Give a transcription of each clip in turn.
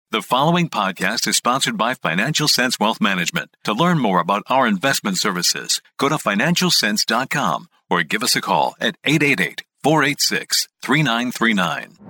The following podcast is sponsored by Financial Sense Wealth Management. To learn more about our investment services, go to financialsense.com or give us a call at 888-486-3939.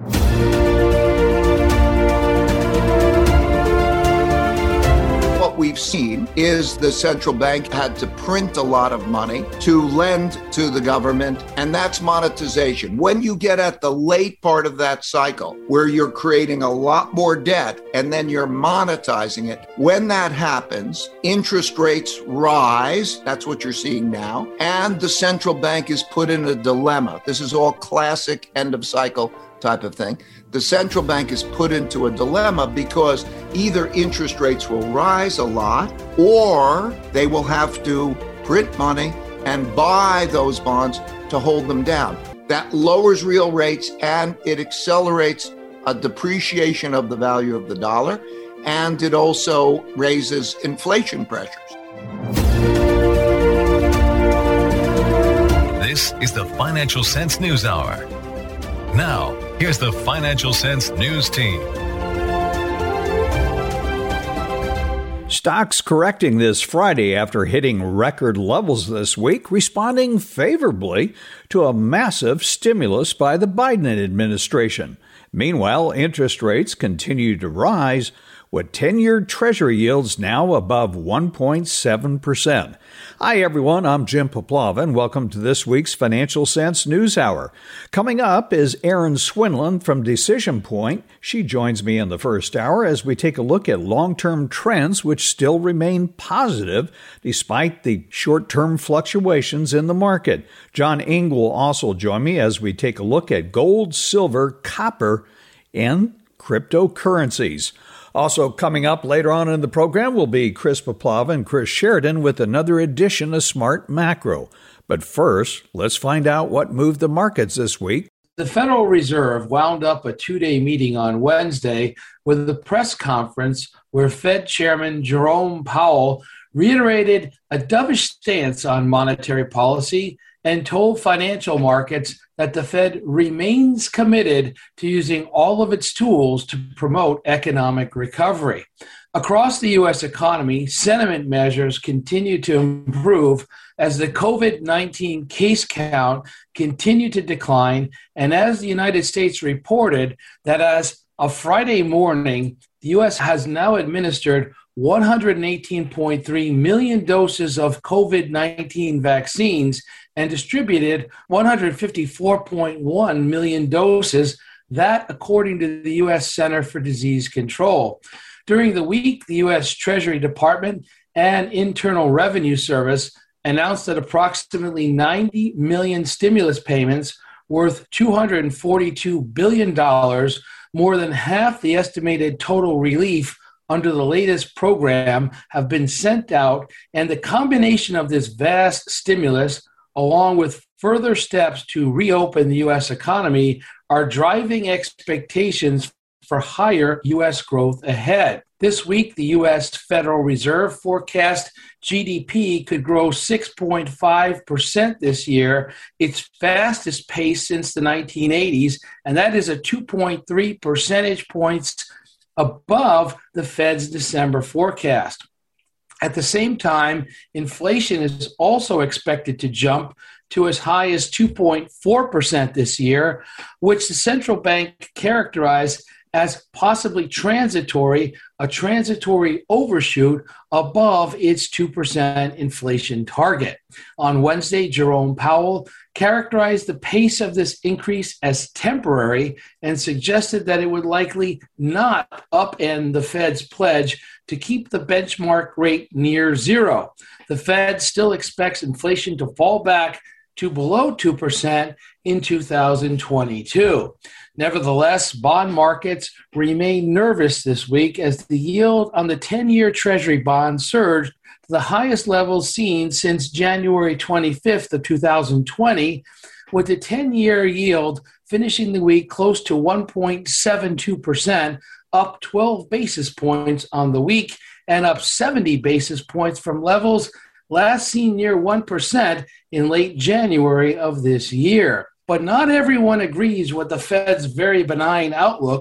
What we've seen is the central bank had to print a lot of money to lend to the government, and that's monetization. When you get at the late part of that cycle, where you're creating a lot more debt and then you're monetizing it, when that happens, interest rates rise. That's what you're seeing now. And the central bank is put in a dilemma. This is all classic end of cycle type of thing. The central bank is put into a dilemma because either interest rates will rise a lot or they will have to print money and buy those bonds to hold them down. That lowers real rates and it accelerates a depreciation of the value of the dollar, and it also raises inflation pressures. This is the Financial Sense News Hour. Now, here's the Financial Sense News Team. Stocks correcting this Friday after hitting record levels this week, responding favorably to a massive stimulus by the Biden administration. Meanwhile, interest rates continue to rise, with 10-year Treasury yields now above 1.7%. Hi, everyone. I'm Jim Poplava, and welcome to this week's Financial Sense News Hour. Coming up is Erin Swinland from Decision Point. She joins me in the first hour as we take a look at long-term trends which still remain positive despite the short-term fluctuations in the market. John Ing will also join me as we take a look at gold, silver, copper, and cryptocurrencies. Also coming up later on in the program will be Chris Poplava and Chris Sheridan with another edition of Smart Macro. But first, let's find out what moved the markets this week. The Federal Reserve wound up a two-day meeting on Wednesday with a press conference where Fed Chairman Jerome Powell reiterated a dovish stance on monetary policy and told financial markets that the Fed remains committed to using all of its tools to promote economic recovery. Across the U.S. economy, sentiment measures continue to improve as the COVID-19 case count continued to decline, and as the United States reported that as of Friday morning, the U.S. has now administered 118.3 million doses of COVID-19 vaccines and distributed 154.1 million doses, that according to the U.S. Center for Disease Control. During the week, the U.S. Treasury Department and Internal Revenue Service announced that approximately 90 million stimulus payments worth $242 billion, more than half the estimated total relief under the latest program, have been sent out, and the combination of this vast stimulus along with further steps to reopen the U.S. economy, are driving expectations for higher U.S. growth ahead. This week, the U.S. Federal Reserve forecast GDP could grow 6.5% this year, its fastest pace since the 1980s, and that is a 2.3 percentage points above the Fed's December forecast. At the same time, inflation is also expected to jump to as high as 2.4% this year, which the central bank characterized as possibly transitory, a transitory overshoot above its 2% inflation target. On Wednesday, Jerome Powell characterized the pace of this increase as temporary and suggested that it would likely not upend the Fed's pledge to keep the benchmark rate near zero. The Fed still expects inflation to fall back to below 2% in 2022. Nevertheless, bond markets remain nervous this week as the yield on the 10-year Treasury bond surged to the highest levels seen since January 25th of 2020, with the 10-year yield finishing the week close to 1.72%, up 12 basis points on the week and up 70 basis points from levels last seen near 1% in late January of this year. But not everyone agrees with the Fed's very benign outlook.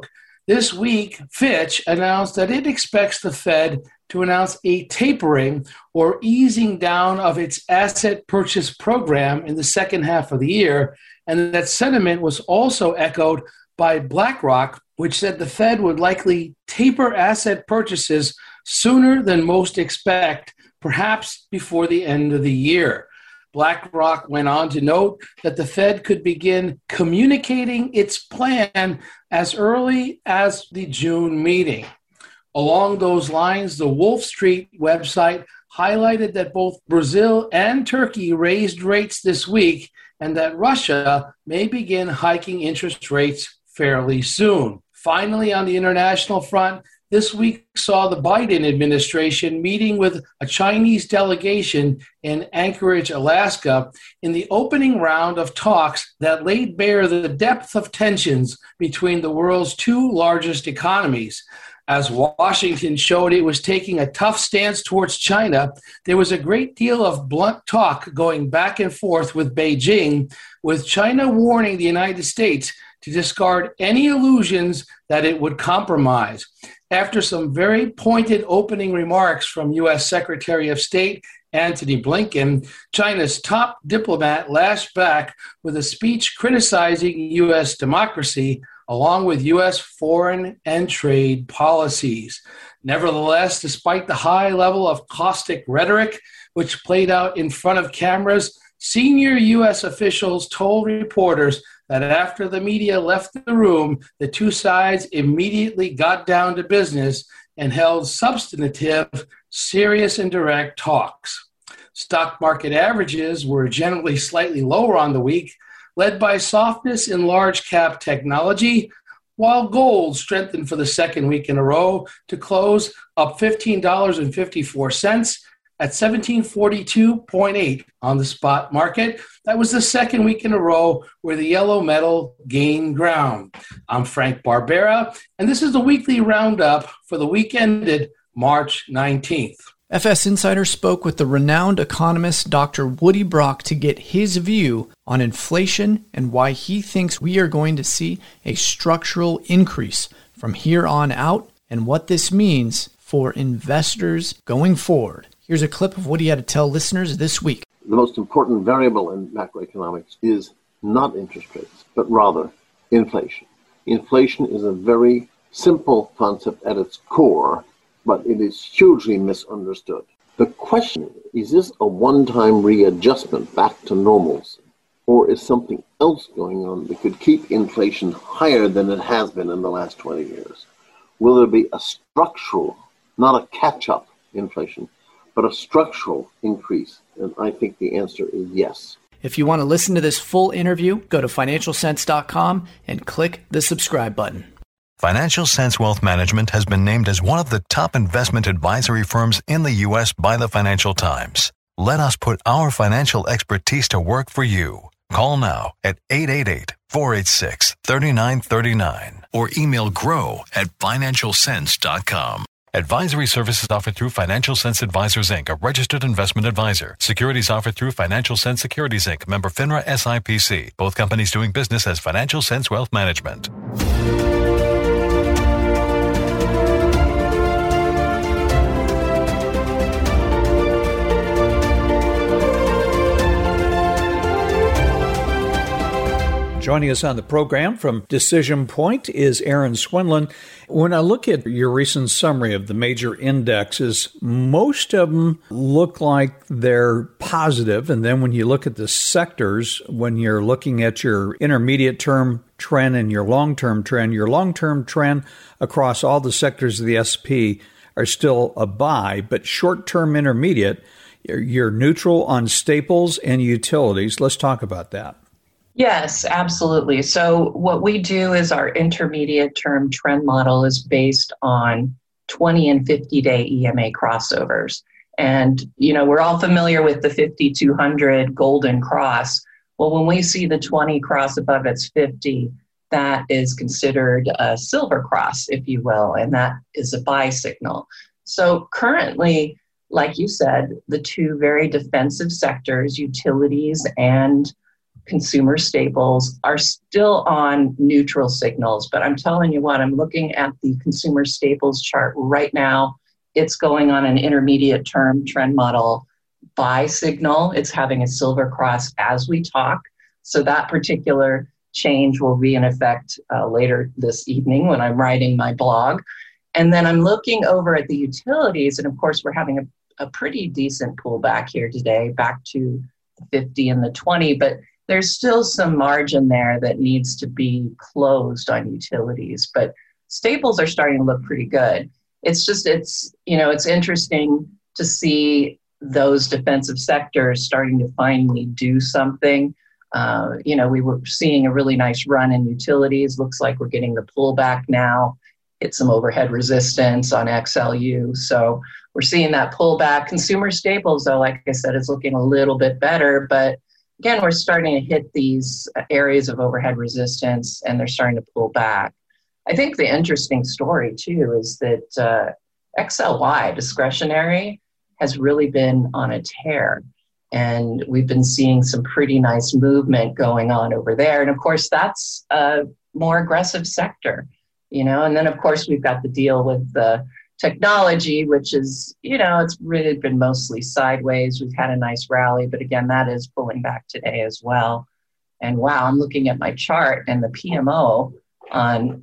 This week, Fitch announced that it expects the Fed to announce a tapering or easing down of its asset purchase program in the second half of the year, and that sentiment was also echoed by BlackRock, which said the Fed would likely taper asset purchases sooner than most expect, perhaps before the end of the year. BlackRock went on to note that the Fed could begin communicating its plan as early as the June meeting. Along those lines, the Wolf Street website highlighted that both Brazil and Turkey raised rates this week and that Russia may begin hiking interest rates fairly soon. Finally, on the international front, this week saw the Biden administration meeting with a Chinese delegation in Anchorage, Alaska, in the opening round of talks that laid bare the depth of tensions between the world's two largest economies. As Washington showed it was taking a tough stance towards China, there was a great deal of blunt talk going back and forth with Beijing, with China warning the United States to discard any illusions that it would compromise. After some very pointed opening remarks from U.S. Secretary of State Antony Blinken, China's top diplomat lashed back with a speech criticizing U.S. democracy, along with U.S. foreign and trade policies. Nevertheless, despite the high level of caustic rhetoric, which played out in front of cameras, senior U.S. officials told reporters that after the media left the room, the two sides immediately got down to business and held substantive, serious and direct talks. Stock market averages were generally slightly lower on the week, led by softness in large cap technology, while gold strengthened for the second week in a row to close up $15.54 at 1742.8 on the spot market. That was the second week in a row where the yellow metal gained ground. I'm Frank Barbera, and this is the weekly roundup for the week ended March 19th. FS Insider spoke with the renowned economist Dr. Woody Brock to get his view on inflation and why he thinks we are going to see a structural increase from here on out and what this means for investors going forward. Here's a clip of what he had to tell listeners this week. The most important variable in macroeconomics is not interest rates, but rather inflation. Inflation is a very simple concept at its core, but it is hugely misunderstood. The question is this a one-time readjustment back to normalcy, or is something else going on that could keep inflation higher than it has been in the last 20 years? Will there be a structural, not a catch-up inflation, but a structural increase? And I think the answer is yes. If you want to listen to this full interview, go to financialsense.com and click the subscribe button. Financial Sense Wealth Management has been named as one of the top investment advisory firms in the U.S. by the Financial Times. Let us put our financial expertise to work for you. Call now at 888-486-3939 or email grow@financialsense.com. Advisory services offered through Financial Sense Advisors, Inc., a registered investment advisor. Securities offered through Financial Sense Securities, Inc., member FINRA SIPC. Both companies doing business as Financial Sense Wealth Management. Joining us on the program from Decision Point is Aaron Swinland. When I look at your recent summary of the major indexes, most of them look like they're positive. And then when you look at the sectors, when you're looking at your intermediate term trend and your long-term trend across all the sectors of the S&P are still a buy, but short-term intermediate, you're neutral on staples and utilities. Let's talk about that. Yes, absolutely. So what we do is our intermediate term trend model is based on 20 and 50-day EMA crossovers. And, we're all familiar with the 5,200 golden cross. Well, when we see the 20 cross above its 50, that is considered a silver cross, if you will, and that is a buy signal. So currently, like you said, the two very defensive sectors, utilities and consumer staples are still on neutral signals. But I'm telling you what, I'm looking at the consumer staples chart right now. It's going on an intermediate term trend model buy signal. It's having a silver cross as we talk. So that particular change will be in effect later this evening when I'm writing my blog. And then I'm looking over at the utilities. And of course, we're having a pretty decent pullback here today, back to the 50 and the 20. But there's still some margin there that needs to be closed on utilities. But staples are starting to look pretty good. It's interesting to see those defensive sectors starting to finally do something. We were seeing a really nice run in utilities. Looks like we're getting the pullback now. Hit some overhead resistance on XLU. So we're seeing that pullback. Consumer staples, though, like I said, is looking a little bit better. But again, we're starting to hit these areas of overhead resistance, and they're starting to pull back. I think the interesting story, too, is that XLY, discretionary, has really been on a tear. And we've been seeing some pretty nice movement going on over there. And of course, that's a more aggressive sector, and then of course, we've got the deal with the technology, which is, it's really been mostly sideways. We've had a nice rally, but again, that is pulling back today as well. And wow, I'm looking at my chart and the PMO on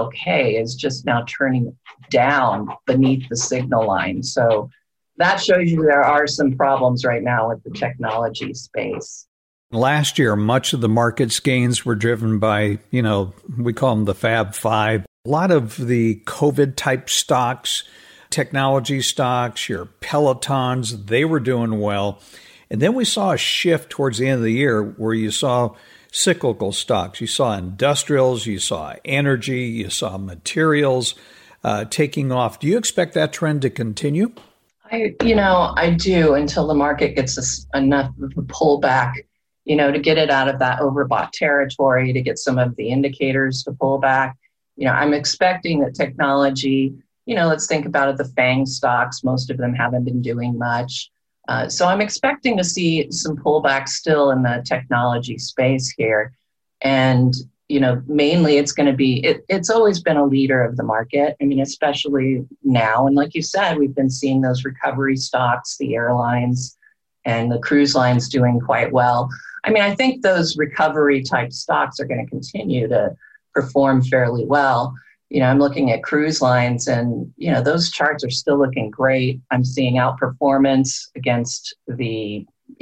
XLK is just now turning down beneath the signal line. So that shows you there are some problems right now with the technology space. Last year, much of the market's gains were driven by, we call them the Fab Five. A lot of the COVID-type stocks, technology stocks, your Pelotons, they were doing well. And then we saw a shift towards the end of the year where you saw cyclical stocks. You saw industrials, you saw energy, you saw materials taking off. Do you expect that trend to continue? I do, until the market gets enough of a pullback, to get it out of that overbought territory, to get some of the indicators to pull back. I'm expecting that technology, let's think about it, the FANG stocks, most of them haven't been doing much. So I'm expecting to see some pullback still in the technology space here. And, mainly it's going to be, it's always been a leader of the market. I mean, especially now. And like you said, we've been seeing those recovery stocks, the airlines and the cruise lines doing quite well. I mean, I think those recovery type stocks are going to continue to perform fairly well. I'm looking at cruise lines and, those charts are still looking great. I'm seeing outperformance against the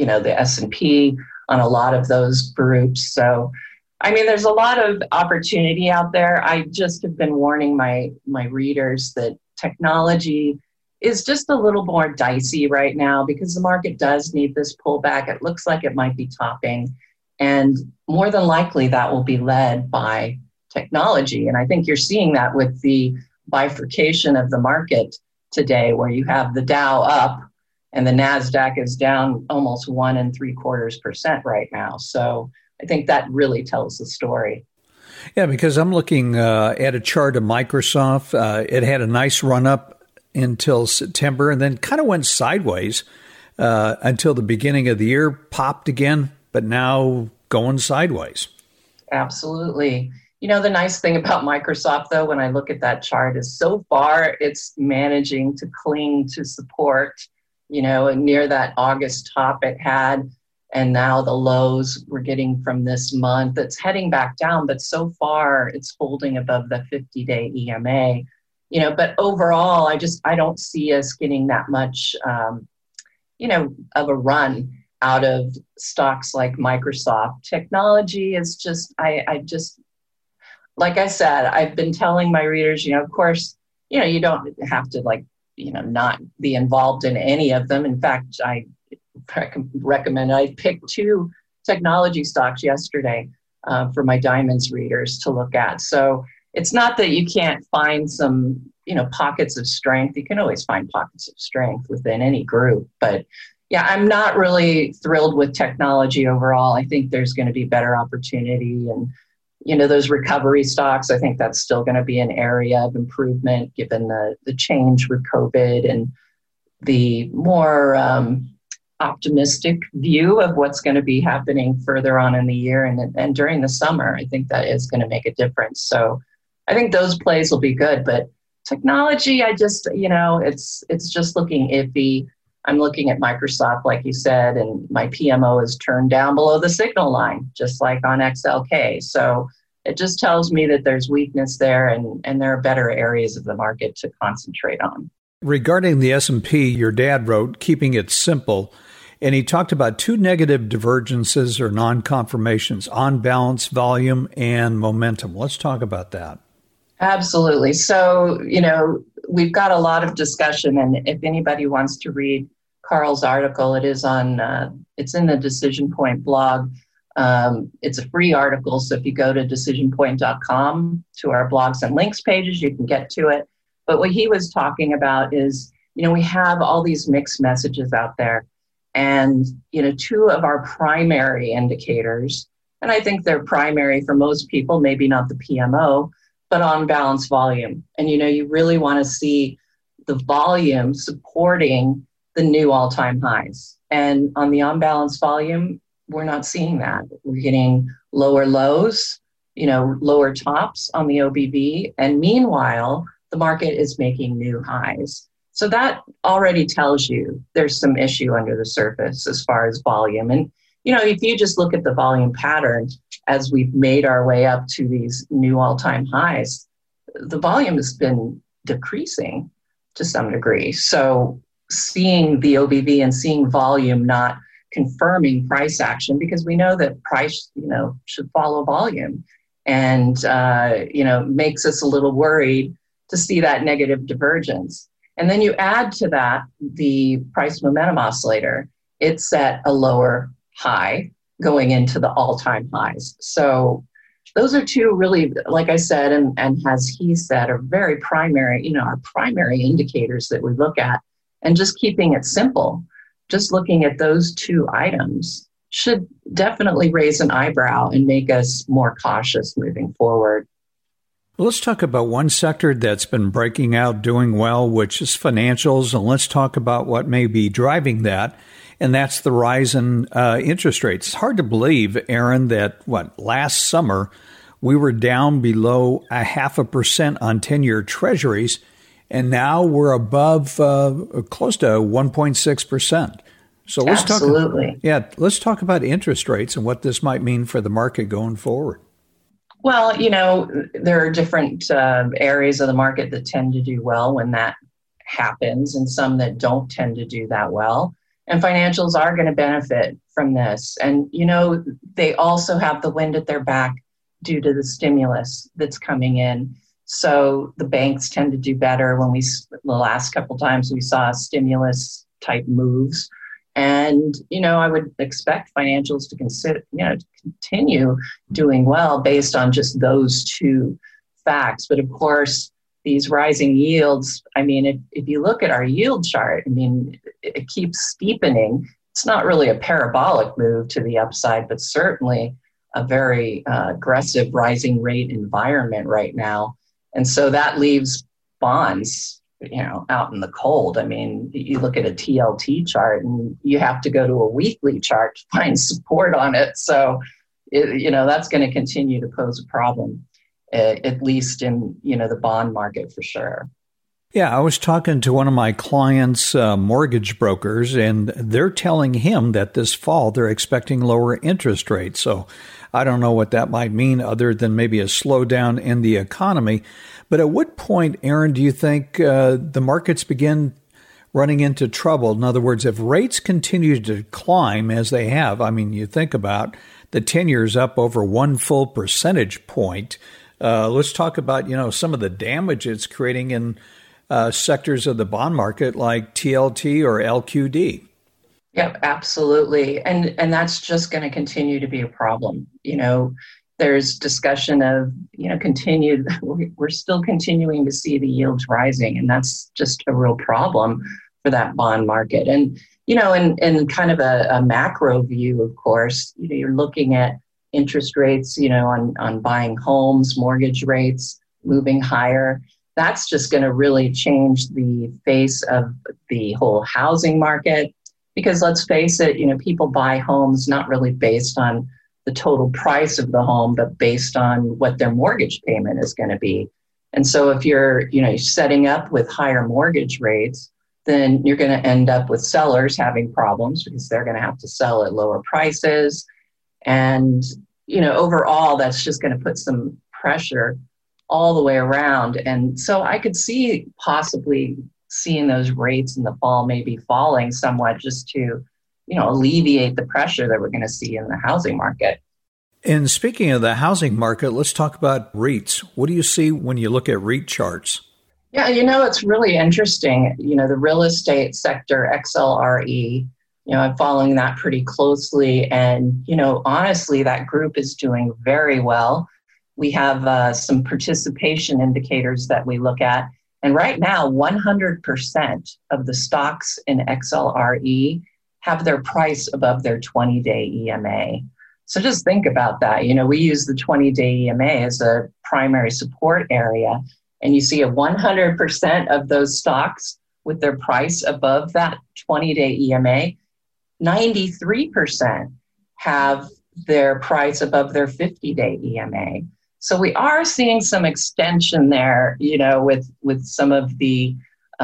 S&P on a lot of those groups. So, I mean, there's a lot of opportunity out there. I just have been warning my readers that technology is just a little more dicey right now because the market does need this pullback. It looks like it might be topping. And more than likely, that will be led by technology. And I think you're seeing that with the bifurcation of the market today, where you have the Dow up and the NASDAQ is down almost 1.75% right now. So I think that really tells the story. Yeah, because I'm looking at a chart of Microsoft. It had a nice run up until September and then kind of went sideways until the beginning of the year, popped again, but now going sideways. Absolutely. The nice thing about Microsoft, though, when I look at that chart is so far it's managing to cling to support, near that August top it had. And now the lows we're getting from this month, it's heading back down, but so far it's holding above the 50-day EMA. But overall, I don't see us getting that much, of a run out of stocks like Microsoft. Technology is just, like I said, I've been telling my readers, of course, you don't have to not be involved in any of them. In fact, I recommend, I picked 2 technology stocks yesterday for my Diamonds readers to look at. So it's not that you can't find some, pockets of strength. You can always find pockets of strength within any group. But yeah, I'm not really thrilled with technology overall. I think there's going to be better opportunity. And, those recovery stocks, I think that's still going to be an area of improvement given the change with COVID and the more, optimistic view of what's going to be happening further on in the year and during the summer. I think that is going to make a difference. So I think those plays will be good. But technology, I just, it's just looking iffy. I'm looking at Microsoft, like you said, and my PMO is turned down below the signal line, just like on XLK. So it just tells me that there's weakness there and there are better areas of the market to concentrate on. Regarding the S&P, your dad wrote, keeping it simple, and he talked about two negative divergences or non-confirmations, on balance, volume, and momentum. Let's talk about that. Absolutely. So, we've got a lot of discussion, and if anybody wants to read Carl's article, it's in the Decision Point blog. It's a free article, so if you go to decisionpoint.com to our blogs and links pages, you can get to it. But what he was talking about is, we have all these mixed messages out there. And, two of our primary indicators, and I think they're primary for most people, maybe not the PMO, but on balance volume. And, you really want to see the volume supporting the new all-time highs. And on the on-balance volume, we're not seeing that. We're getting lower lows, lower tops on the OBV. And meanwhile, the market is making new highs. So that already tells you there's some issue under the surface as far as volume. And, if you just look at the volume pattern as we've made our way up to these new all-time highs, the volume has been decreasing to some degree. So seeing the OBV and seeing volume not confirming price action, because we know that price, should follow volume, and, makes us a little worried to see that negative divergence. And then you add to that the price momentum oscillator. It's at a lower high going into the all-time highs. So those are two really, like I said, and as he said, are very primary, our primary indicators that we look at. And just keeping it simple, just looking at those two items should definitely raise an eyebrow and make us more cautious moving forward. Well, let's talk about one sector that's been breaking out, doing well, which is financials. And let's talk about what may be driving that. And that's the rise in interest rates. It's hard to believe, Aaron, that last summer we were down below 0.5% on 10-year treasuries. And now we're above close to 1.6%. So let's talk about interest rates and what this might mean for the market going forward. Well, there are different areas of the market that tend to do well when that happens, and some that don't tend to do that well. And financials are going to benefit from this. And, they also have the wind at their back due to the stimulus that's coming in. So the banks tend to do better when the last couple times we saw stimulus type moves. And, I would expect financials to continue doing well based on just those two facts. But of course, these rising yields, if you look at our yield chart, it keeps steepening. It's not really a parabolic move to the upside, but certainly a very aggressive rising rate environment right now. And so that leaves bonds, out in the cold. You look at a TLT chart and you have to go to a weekly chart to find support on it. So, that's going to continue to pose a problem, at least in, the bond market for sure. Yeah, I was talking to one of my clients' mortgage brokers, and they're telling him that this fall they're expecting lower interest rates. So I don't know what that might mean other than maybe a slowdown in the economy. But at what point, Aaron, do you think the markets begin running into trouble? In other words, if rates continue to climb as they have, you think about the 10-year's up over 1 full percentage point. Let's talk about, some of the damage it's creating in sectors of the bond market like TLT or LQD. Yep, absolutely. And that's just going to continue to be a problem. There's discussion of, we're still continuing to see the yields rising, and that's just a real problem for that bond market. And, in kind of a macro view, of course, you're looking at interest rates, on buying homes, mortgage rates moving higher. That's just going to really change the face of the whole housing market. Because let's face it, people buy homes not really based on the total price of the home, but based on what their mortgage payment is going to be. And so if you're, setting up with higher mortgage rates, then you're going to end up with sellers having problems because they're going to have to sell at lower prices. And, overall, that's just going to put some pressure all the way around. And so I could see possibly seeing those rates in the fall maybe falling somewhat just to, alleviate the pressure that we're going to see in the housing market. And speaking of the housing market, let's talk about REITs. What do you see when you look at REIT charts? Yeah, it's really interesting. The real estate sector, XLRE, I'm following that pretty closely. And, honestly, that group is doing very well. We have some participation indicators that we look at. And right now, 100% of the stocks in XLRE have their price above their 20-day EMA. So just think about that. We use the 20-day EMA as a primary support area. And you see 100% of those stocks with their price above that 20-day EMA, 93% have their price above their 50-day EMA. So we are seeing some extension there, with some of the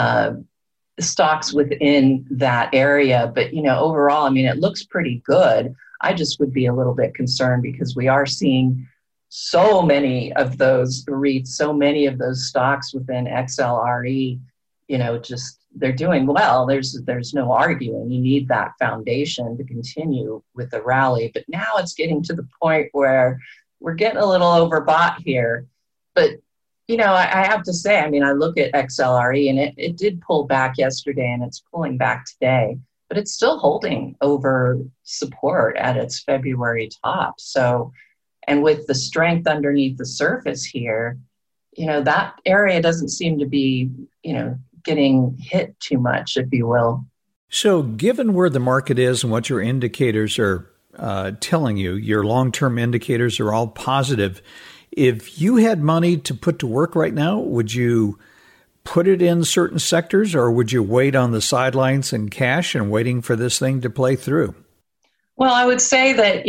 stocks within that area. But, overall, it looks pretty good. I just would be a little bit concerned because we are seeing so many of those REITs, so many of those stocks within XLRE, they're doing well. There's no arguing. You need that foundation to continue with the rally. But now it's getting to the point where we're getting a little overbought here. But, I have to say, I look at XLRE and it did pull back yesterday and it's pulling back today, but it's still holding over support at its February top. So, and with the strength underneath the surface here, that area doesn't seem to be, getting hit too much, if you will. So given where the market is and what your indicators are telling you, your long-term indicators are all positive. If you had money to put to work right now, would you put it in certain sectors or would you wait on the sidelines in cash and waiting for this thing to play through? Well, I would say that,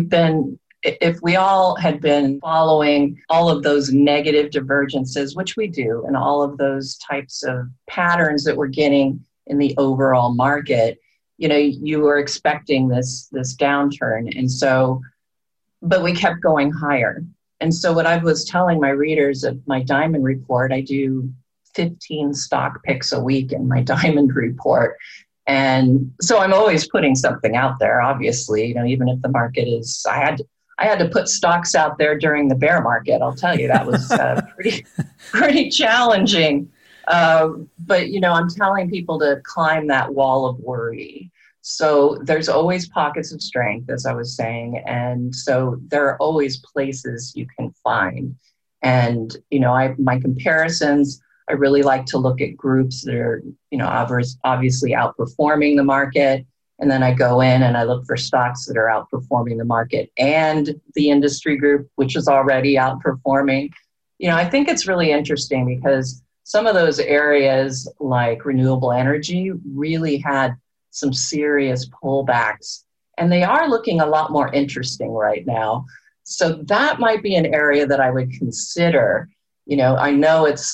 if we all had been following all of those negative divergences, which we do, and all of those types of patterns that we're getting in the overall market, you were expecting this downturn. And so, but we kept going higher. And so what I was telling my readers of my Diamond Report, I do 15 stock picks a week in my Diamond Report. And so I'm always putting something out there, obviously, even if the market is, I had to put stocks out there during the bear market. I'll tell you, that was pretty challenging. But, I'm telling people to climb that wall of worry. So there's always pockets of strength, as I was saying. And so there are always places you can find. And, my comparisons, I really like to look at groups that are, obviously outperforming the market. And then I go in and I look for stocks that are outperforming the market and the industry group, which is already outperforming. I think it's really interesting because some of those areas like renewable energy really had some serious pullbacks, and they are looking a lot more interesting right now. So that might be an area that I would consider. I know it's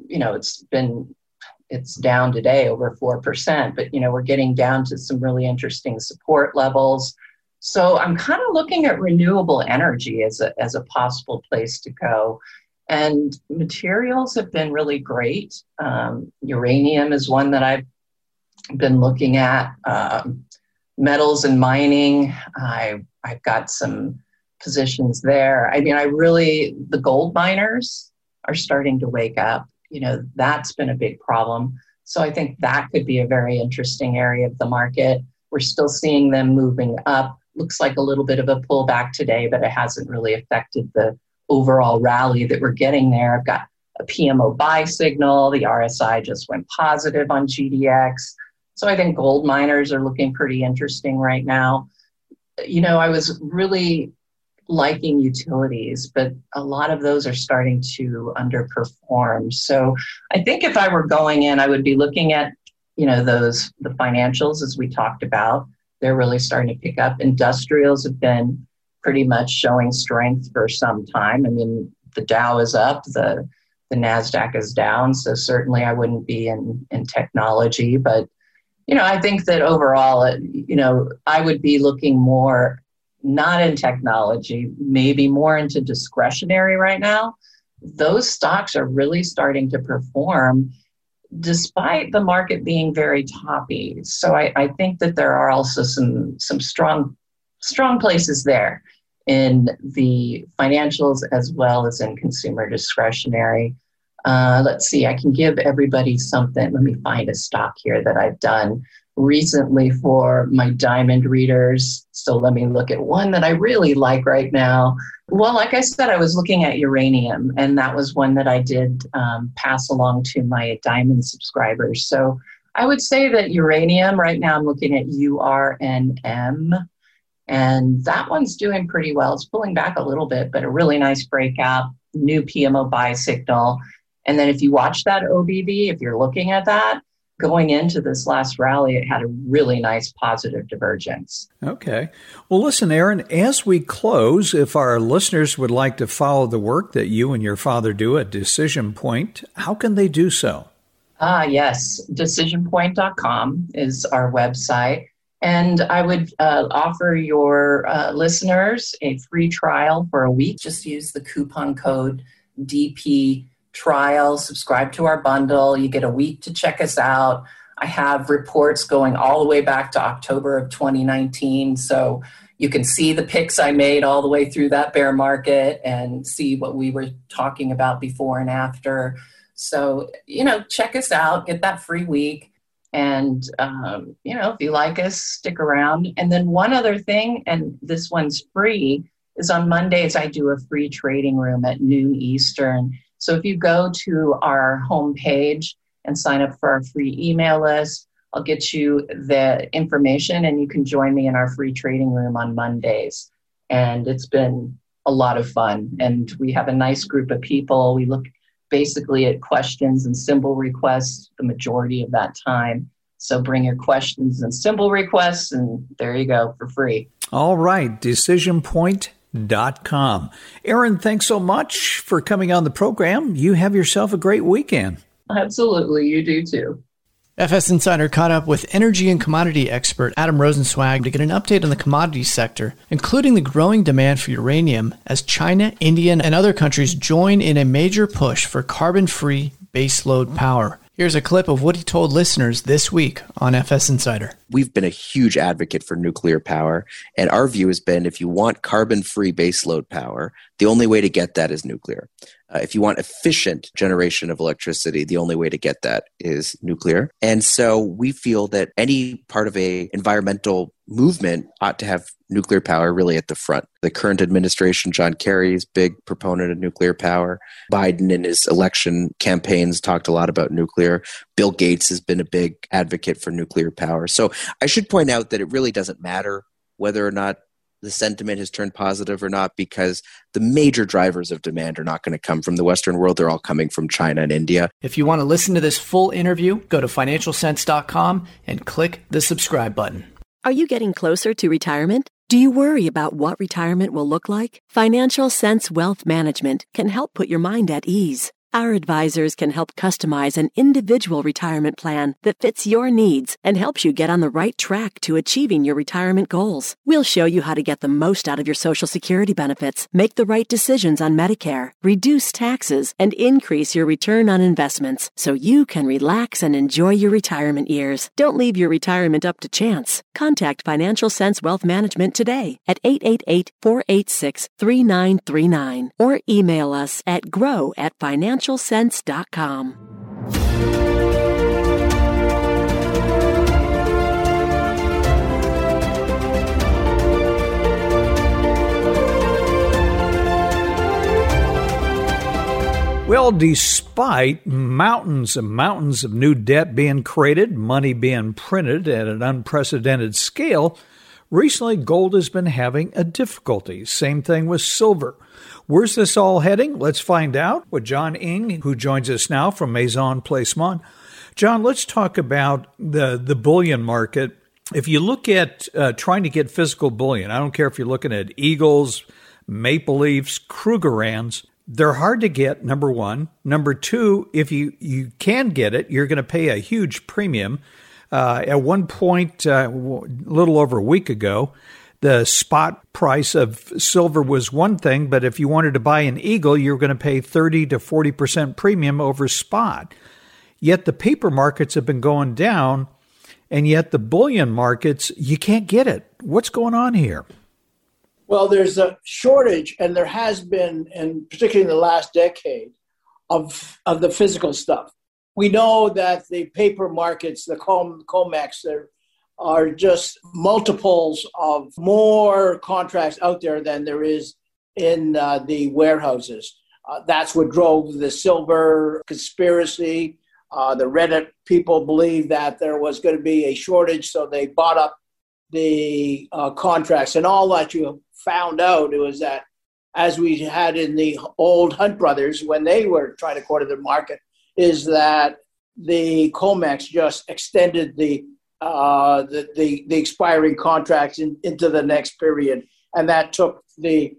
down today over 4%, but we're getting down to some really interesting support levels. So I'm kind of looking at renewable energy as a possible place to go. And materials have been really great. Uranium is one that I've been looking at. Metals and mining, I've got some positions there. The gold miners are starting to wake up. That's been a big problem. So I think that could be a very interesting area of the market. We're still seeing them moving up. Looks like a little bit of a pullback today, but it hasn't really affected the overall rally that we're getting there. I've got a PMO buy signal. The RSI just went positive on GDX. So I think gold miners are looking pretty interesting right now. I was really liking utilities, but a lot of those are starting to underperform. So I think if I were going in, I would be looking at, the financials, as we talked about, they're really starting to pick up. Industrials have been pretty much showing strength for some time. I mean, the Dow is up, the NASDAQ is down. So certainly I wouldn't be in technology, but, I think that overall, I would be looking more not in technology, maybe more into discretionary right now. Those stocks are really starting to perform despite the market being very toppy. So I think that there are also some strong places there in the financials as well as in consumer discretionary. Let's see, I can give everybody something. Let me find a stock here that I've done recently for my diamond readers. So let me look at one that I really like right now. Well, like I said, I was looking at uranium, and that was one that I did pass along to my diamond subscribers. So I would say that uranium, right now I'm looking at URNM, and that one's doing pretty well. It's pulling back a little bit, but a really nice breakout, new PMO buy signal. And then if you watch that OBV, if you're looking at that, going into this last rally, it had a really nice positive divergence. Okay. Well, listen, Erin, as we close, if our listeners would like to follow the work that you and your father do at Decision Point, how can they do so? Yes. DecisionPoint.com is our website. And I would offer your listeners a free trial for a week. Just use the coupon code DP Trial, subscribe to our bundle. You get a week to check us out. I have reports going all the way back to October of 2019. So you can see the picks I made all the way through that bear market and see what we were talking about before and after. So, check us out, get that free week. And, if you like us, stick around. And then one other thing, and this one's free, is on Mondays, I do a free trading room at noon Eastern. So if you go to our homepage and sign up for our free email list, I'll get you the information and you can join me in our free trading room on Mondays. And it's been a lot of fun. And we have a nice group of people. We look basically at questions and symbol requests the majority of that time. So bring your questions and symbol requests, and there you go for free. All right, DecisionPoint.com. Erin, thanks so much for coming on the program. You have yourself a great weekend. Absolutely, you do too. FS Insider caught up with energy and commodity expert Adam Rosenswag to get an update on the commodities sector, including the growing demand for uranium as China, India, and other countries join in a major push for carbon-free baseload power. Here's a clip of what he told listeners this week on FS Insider. We've been a huge advocate for nuclear power, and our view has been if you want carbon-free baseload power, the only way to get that is nuclear. If you want efficient generation of electricity, the only way to get that is nuclear. And so we feel that any part of a environmental movement ought to have nuclear power really at the front. The current administration, John Kerry, is a big proponent of nuclear power. Biden in his election campaigns talked a lot about nuclear. Bill Gates has been a big advocate for nuclear power. So I should point out that it really doesn't matter whether or not the sentiment has turned positive or not, because the major drivers of demand are not going to come from the Western world. They're all coming from China and India. If you want to listen to this full interview, go to financialsense.com and click the subscribe button. Are you getting closer to retirement? Do you worry about what retirement will look like? Financial Sense Wealth Management can help put your mind at ease. Our advisors can help customize an individual retirement plan that fits your needs and helps you get on the right track to achieving your retirement goals. We'll show you how to get the most out of your Social Security benefits, make the right decisions on Medicare, reduce taxes, and increase your return on investments so you can relax and enjoy your retirement years. Don't leave your retirement up to chance. Contact Financial Sense Wealth Management today at 888-486-3939 or email us at grow@financialsense.com. Well, despite mountains and mountains of new debt being created, money being printed at an unprecedented scale, recently gold has been having a difficulty. Same thing with silver. Where's this all heading? Let's find out with John Ing, who joins us now from Maison Placement, John, let's talk about the bullion market. If you look at trying to get physical bullion, I don't care if you're looking at Eagles, Maple Leafs, Krugerrands, they're hard to get, number one. Number two, if you can get it, you're going to pay a huge premium. At one point, a little over a week ago, the spot price of silver was one thing, but if you wanted to buy an Eagle, you're going to pay 30 to 40% premium over spot. Yet the paper markets have been going down, and yet the bullion markets, you can't get it. What's going on here? Well, there's a shortage, and there has been, and particularly in the last decade, of the physical stuff. We know that the paper markets, the COMEX, there are just multiples of more contracts out there than there is in the warehouses. That's what drove the silver conspiracy. The Reddit people believed that there was going to be a shortage, so they bought up the contracts. And all that you found out, it was that, as we had in the old Hunt brothers when they were trying to corner the market, is that the COMEX just extended the expiring contracts into the next period, and that took the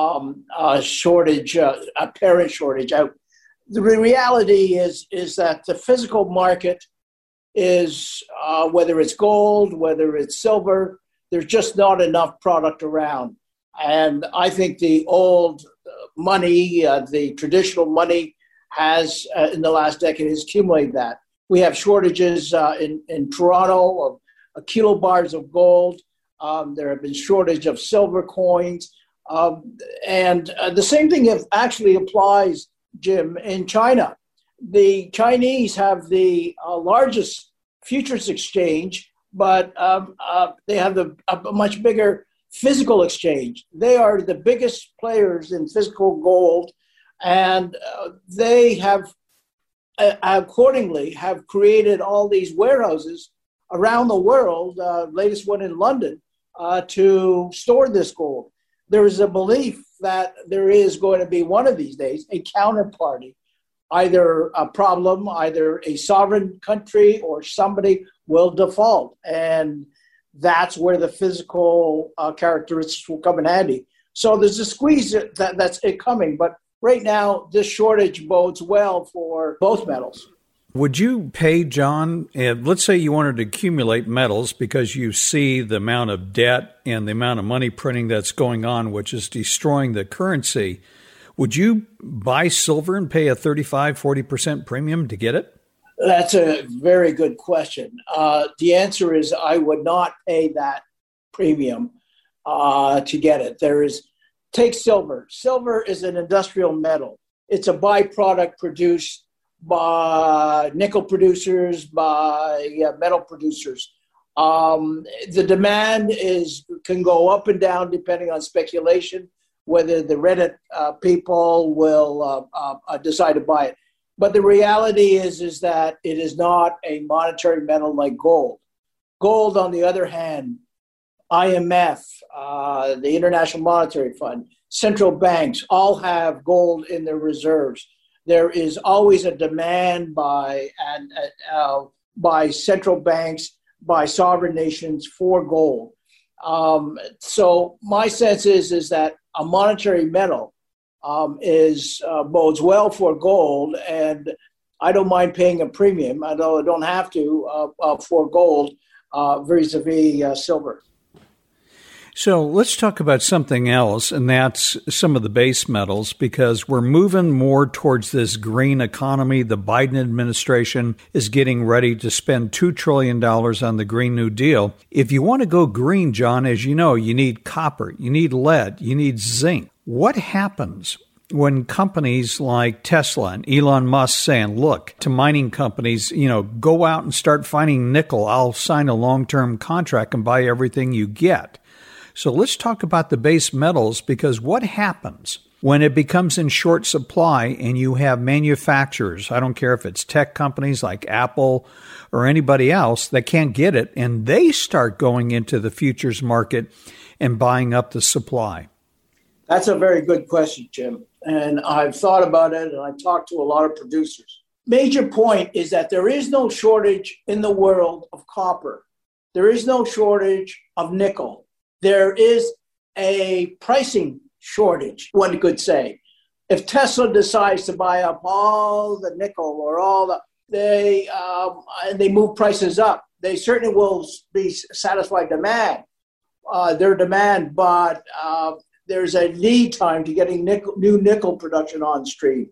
shortage, apparent shortage, out. The reality is that the physical market is, whether it's gold, whether it's silver, there's just not enough product around. And I think the old money, the traditional money, has, in the last decade, has accumulated that. We have shortages in Toronto of kilobars of gold. There have been shortage of silver coins. And the same thing actually applies, Jim, in China. The Chinese have the largest futures exchange, but they have a much bigger physical exchange. They are the biggest players in physical gold, and they have accordingly have created all these warehouses around the world, latest one in London, to store this gold. There is a belief that there is going to be one of these days a counterparty, either a problem, either a sovereign country or somebody will default. And that's where the physical characteristics will come in handy. So there's a squeeze that's coming. But right now, this shortage bodes well for both metals. Would you pay, John, let's say you wanted to accumulate metals because you see the amount of debt and the amount of money printing that's going on, which is destroying the currency. Would you buy silver and pay a 35, 40% premium to get it? That's a very good question. The answer is I would not pay that premium to get it. Take silver. Silver is an industrial metal. It's a byproduct produced by nickel producers, by metal producers. The demand can go up and down depending on speculation, whether the Reddit people will decide to buy it. But the reality is that it is not a monetary metal like gold. Gold, on the other hand, IMF, the International Monetary Fund, central banks all have gold in their reserves. There is always a demand by central banks, by sovereign nations for gold. So my sense is that a monetary metal bodes well for gold, and I don't mind paying a premium, although I don't have to, for gold vis-a-vis silver. So let's talk about something else, and that's some of the base metals, because we're moving more towards this green economy. The Biden administration is getting ready to spend $2 trillion on the Green New Deal. If you want to go green, John, as you know, you need copper, you need lead, you need zinc. What happens when companies like Tesla and Elon Musk saying, look, to mining companies, go out and start finding nickel. I'll sign a long-term contract and buy everything you get. So let's talk about the base metals, because what happens when it becomes in short supply and you have manufacturers, I don't care if it's tech companies like Apple or anybody else, that can't get it, and they start going into the futures market and buying up the supply? That's a very good question, Jim. And I've thought about it, and I've talked to a lot of producers. major point is that there is no shortage in the world of copper. There is no shortage of nickel. There is a pricing shortage, one could say. If Tesla decides to buy up all the nickel or all the, and they move prices up, they certainly will be satisfied their demand, but there's a lead time to getting new nickel production on stream.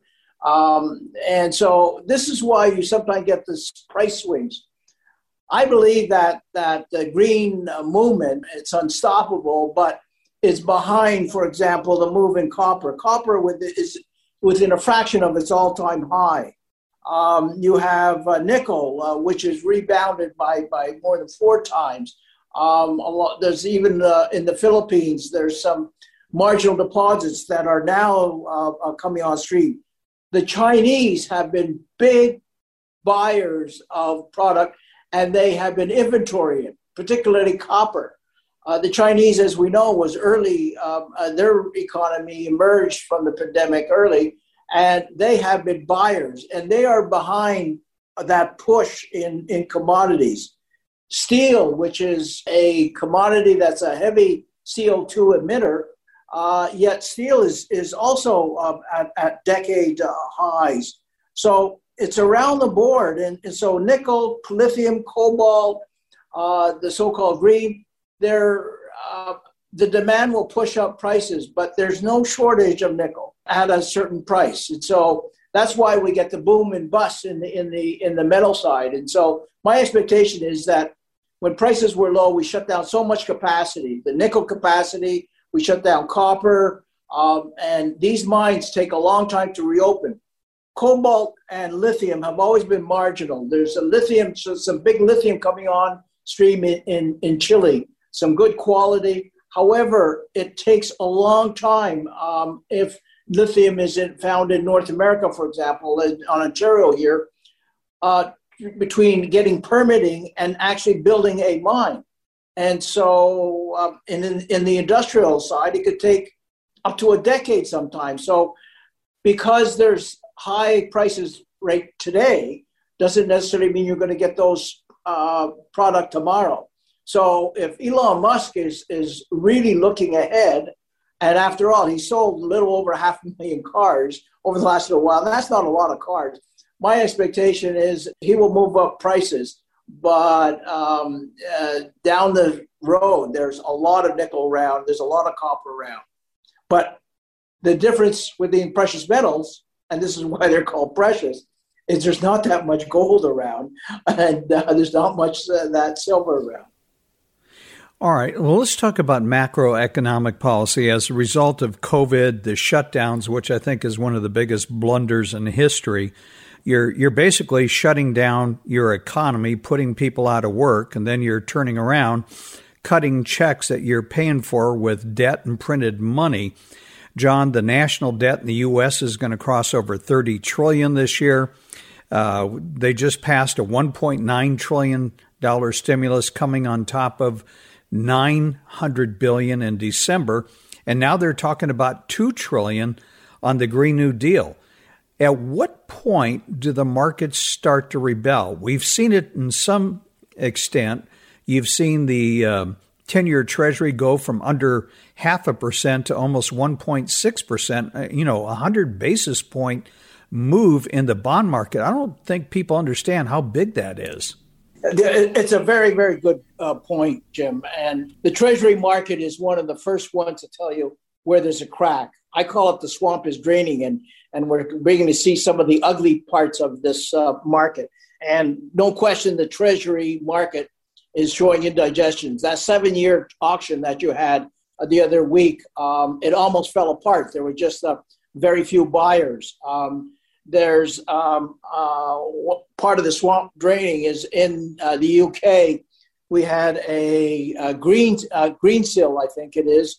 And so this is why you sometimes get this price swings. I believe that the green movement, it's unstoppable, but it's behind, for example, the move in copper. Copper is within a fraction of its all-time high. You have nickel, which is rebounded by more than 4 times. There's even in the Philippines, there's some marginal deposits that are now coming on stream. The Chinese have been big buyers of product, and they have been inventorying, particularly copper. The Chinese, as we know, was early, their economy emerged from the pandemic early, and they have been buyers, and they are behind that push in commodities. Steel, which is a commodity that's a heavy CO2 emitter, yet steel is also at decade highs. So it's around the board. And so nickel, lithium, cobalt, the so-called green, the demand will push up prices, but there's no shortage of nickel at a certain price. And so that's why we get the boom and bust in the metal side. And so my expectation is that when prices were low, we shut down so much capacity, the nickel capacity, we shut down copper, and these mines take a long time to reopen. Cobalt and lithium have always been marginal. There's some big lithium coming on stream in Chile, some good quality. However, it takes a long time if lithium isn't found in North America, for example, on Ontario here, between getting permitting and actually building a mine. And so in the industrial side, it could take up to a decade sometimes. So because there's high prices right today, doesn't necessarily mean you're going to get those product tomorrow. So if Elon Musk is really looking ahead, and after all, he sold a little over 500,000 cars over the last little while, and that's not a lot of cars. My expectation is he will move up prices, but down the road, there's a lot of nickel around, there's a lot of copper around. But the difference with the precious metals, and this is why they're called precious, is there's not that much gold around, and there's not much that silver around. All right. Well, let's talk about macroeconomic policy. As a result of COVID, the shutdowns, which I think is one of the biggest blunders in history, you're basically shutting down your economy, putting people out of work, and then you're turning around, cutting checks that you're paying for with debt and printed money. John, the national debt in the U.S. is going to cross over $30 trillion this year. They just passed a $1.9 trillion stimulus coming on top of $900 billion in December, and now they're talking about $2 trillion on the Green New Deal. At what point do the markets start to rebel? We've seen it in some extent. You've seen the 10-year Treasury go from under 0.5% to almost 1.6%, 100 basis point move in the bond market. I don't think people understand how big that is. It's a very, very good point, Jim. And the Treasury market is one of the first ones to tell you where there's a crack. I call it the swamp is draining, and we're beginning to see some of the ugly parts of this market. And no question, the Treasury market is showing indigestions. That 7-year auction that you had the other week, it almost fell apart. There were just very few buyers. There's part of the swamp draining is in the UK. We had a Greensill, I think it is.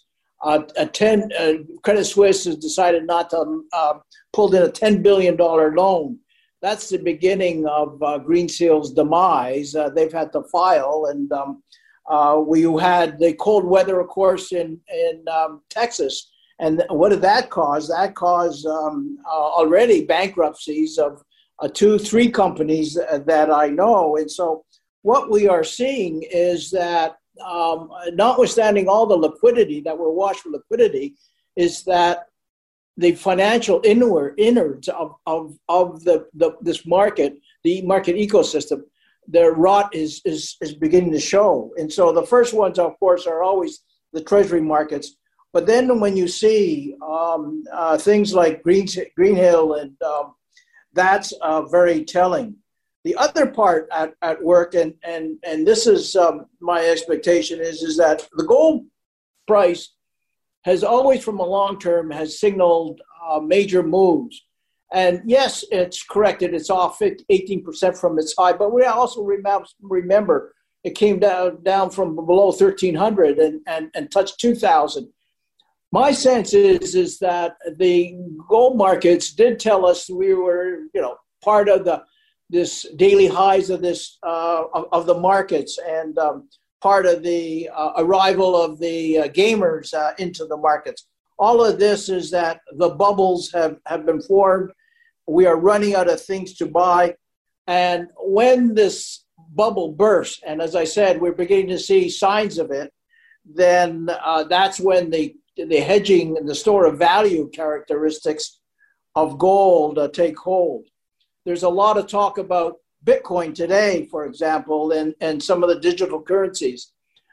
Credit Suisse has decided not to pull in a $10 billion loan. That's the beginning of Greensill's demise. They've had to file, and we had the cold weather, of course, in Texas. And what did that cause? That caused already bankruptcies of 2, 3 companies that I know. And so what we are seeing is that notwithstanding all the liquidity that we're washed with liquidity, is that the financial innards of this market, the market ecosystem, the rot is beginning to show. And so the first ones, of course, are always the treasury markets. But then when you see things like Greenhill, and that's very telling. The other part at work, and this is my expectation, is that the gold price has always, from a long term, has signaled major moves. And yes, it's corrected. It's off 18% from its high. But we also remember it came down from below 1,300 and touched 2,000. My sense is that the gold markets did tell us we were, part of this daily highs of this of the markets, and part of the arrival of the gamers into the markets. All of this is that the bubbles have been formed. We are running out of things to buy. And when this bubble bursts, and as I said, we're beginning to see signs of it, then that's when the hedging and the store of value characteristics of gold take hold. There's a lot of talk about Bitcoin today, for example, and some of the digital currencies.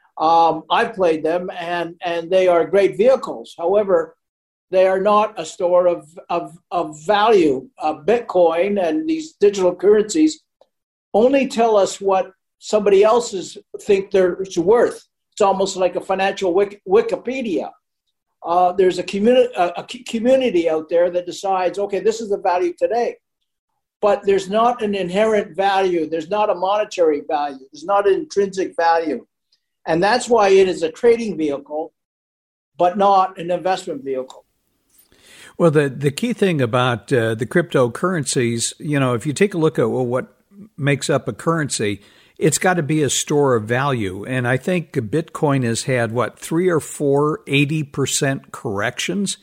I've played them, and they are great vehicles. However, they are not a store of value. Bitcoin and these digital currencies only tell us what somebody else think they're worth. It's almost like a financial Wikipedia. There's a community out there that decides, okay, this is the value today. But there's not an inherent value. There's not a monetary value. There's not an intrinsic value. And that's why it is a trading vehicle, but not an investment vehicle. Well, the key thing about the cryptocurrencies, if you take a look at what makes up a currency, it's got to be a store of value. And I think Bitcoin has had, 3 or 4 80% corrections.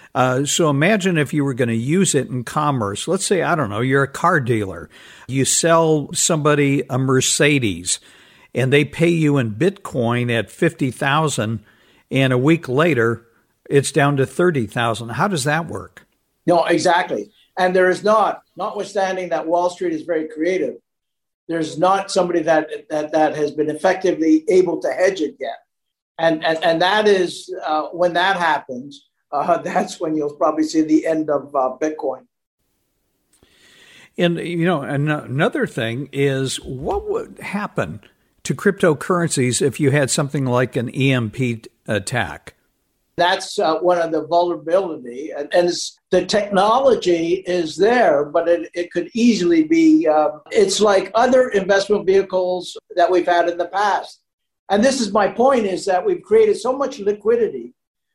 So imagine if you were going to use it in commerce. Let's say, I don't know, you're a car dealer. You sell somebody a Mercedes, and they pay you in Bitcoin at $50,000, and a week later, it's down to $30,000. How does that work? No, exactly. And there is notwithstanding that Wall Street is very creative, there's not somebody that has been effectively able to hedge it yet. And that is, when that happens, that's when you'll probably see the end of Bitcoin. And, another thing is, what would happen to cryptocurrencies if you had something like an EMP attack? That's one of the vulnerability. And the technology is there, but it could easily be, it's like other investment vehicles that we've had in the past. And this is my point, is that we've created so much liquidity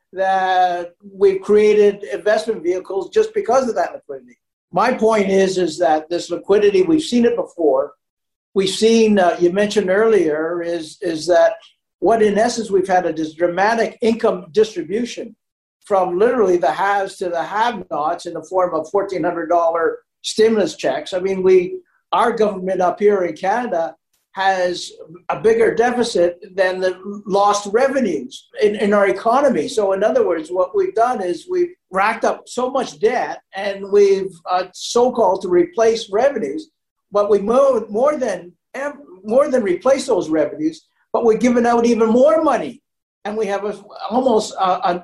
that we've created investment vehicles just because of that liquidity. My point is that this liquidity, we've seen it before. We've seen, you mentioned earlier, is that what in essence we've had this dramatic income distribution from literally the haves to the have-nots in the form of $1,400 stimulus checks. I mean, our government up here in Canada has a bigger deficit than the lost revenues in our economy. So in other words, what we've done is we've racked up so much debt, and we've so-called to replace revenues, but we more than replace those revenues, but we're giving out even more money. And we have almost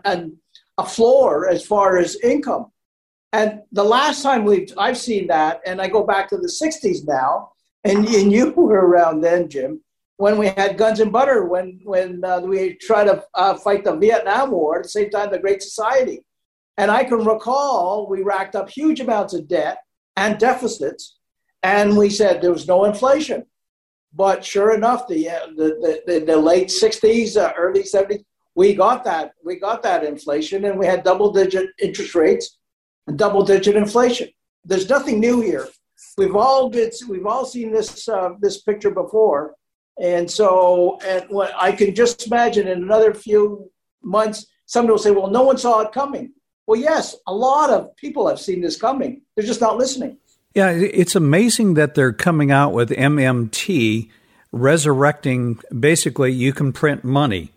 a floor as far as income. And the last time I've seen that, and I go back to the 60s now, and you were around then, Jim, when we had guns and butter, when we tried to fight the Vietnam War, at the same time, the Great Society. And I can recall we racked up huge amounts of debt and deficits, and we said there was no inflation. But sure enough, the late 60s, early 70s, we got that inflation, and we had double-digit interest rates and double-digit inflation. There's nothing new here. We've all seen this picture before, and what I can just imagine in another few months, somebody will say, "Well, no one saw it coming." Well, yes, a lot of people have seen this coming. They're just not listening. Yeah, it's amazing that they're coming out with MMT, resurrecting, basically, you can print money.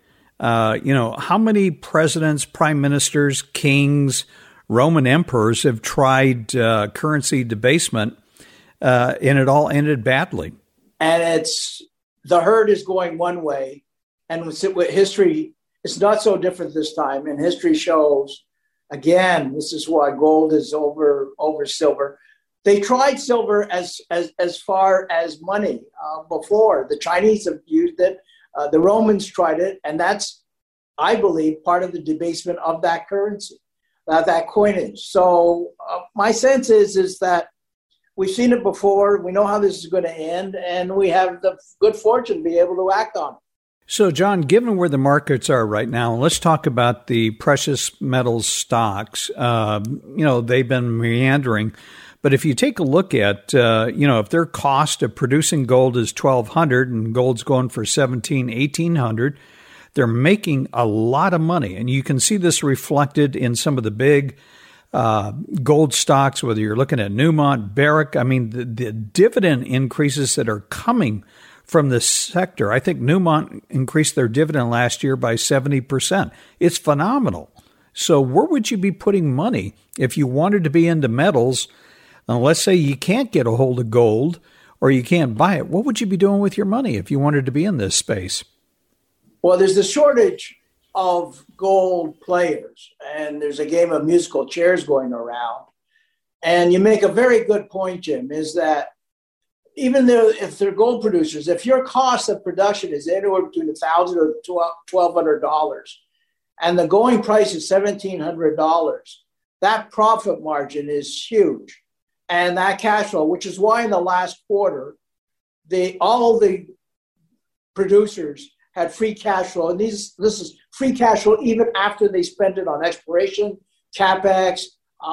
How many presidents, prime ministers, kings, Roman emperors have tried currency debasement, and it all ended badly? And the herd is going one way, and with history, it's not so different this time. And history shows, again, this is why gold is over silver. They tried silver as far as money before. The Chinese have used it. The Romans tried it, and that's, I believe, part of the debasement of that currency, that coinage. So my sense is that we've seen it before. We know how this is going to end, and we have the good fortune to be able to act on it. So, John, given where the markets are right now, let's talk about the precious metals stocks. They've been meandering. But if you take a look at, if their cost of producing gold is $1,200 and gold's going for $1,700, $1,800, they're making a lot of money. And you can see this reflected in some of the big gold stocks, whether you're looking at Newmont, Barrick. I mean, the dividend increases that are coming from this sector. I think Newmont increased their dividend last year by 70%. It's phenomenal. So where would you be putting money if you wanted to be into metals? Let's say you can't get a hold of gold or you can't buy it. What would you be doing with your money if you wanted to be in this space? Well, there's a shortage of gold players, and there's a game of musical chairs going around. And you make a very good point, Jim, is that even though if they're gold producers, if your cost of production is anywhere between $1,000 or $1,200 and the going price is $1,700, that profit margin is huge. And that cash flow, which is why in the last quarter, all the producers had free cash flow. And this is free cash flow even after they spent it on exploration, CapEx.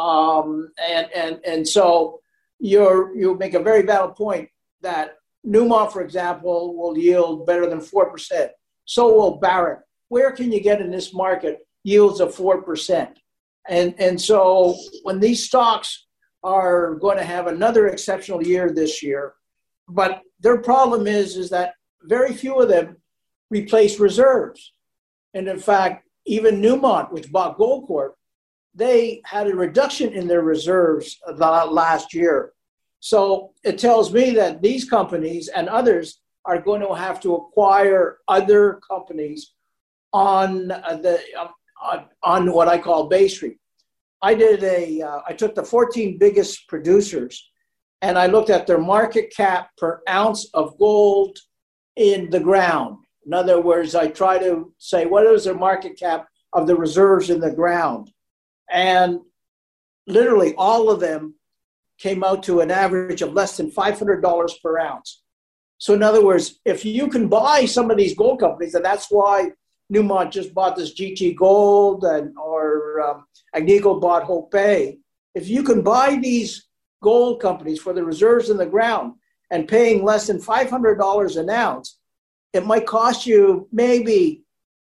And so you make a very valid point that Newmont, for example, will yield better than 4%. So will Barrick. Where can you get in this market yields of 4%? And so when these stocks are going to have another exceptional year this year, but their problem is that very few of them replace reserves. And in fact, even Newmont, which bought Goldcorp, they had a reduction in their reserves last year. So it tells me that these companies and others are going to have to acquire other companies on what I call Bay Street. I took the 14 biggest producers and I looked at their market cap per ounce of gold in the ground. In other words, I try to say, what is their market cap of the reserves in the ground? And literally all of them came out to an average of less than $500 per ounce. So in other words, if you can buy some of these gold companies, and that's why Newmont just bought this GT Gold or Agnico bought Hope Bay. If you can buy these gold companies for the reserves in the ground and paying less than $500 an ounce, it might cost you maybe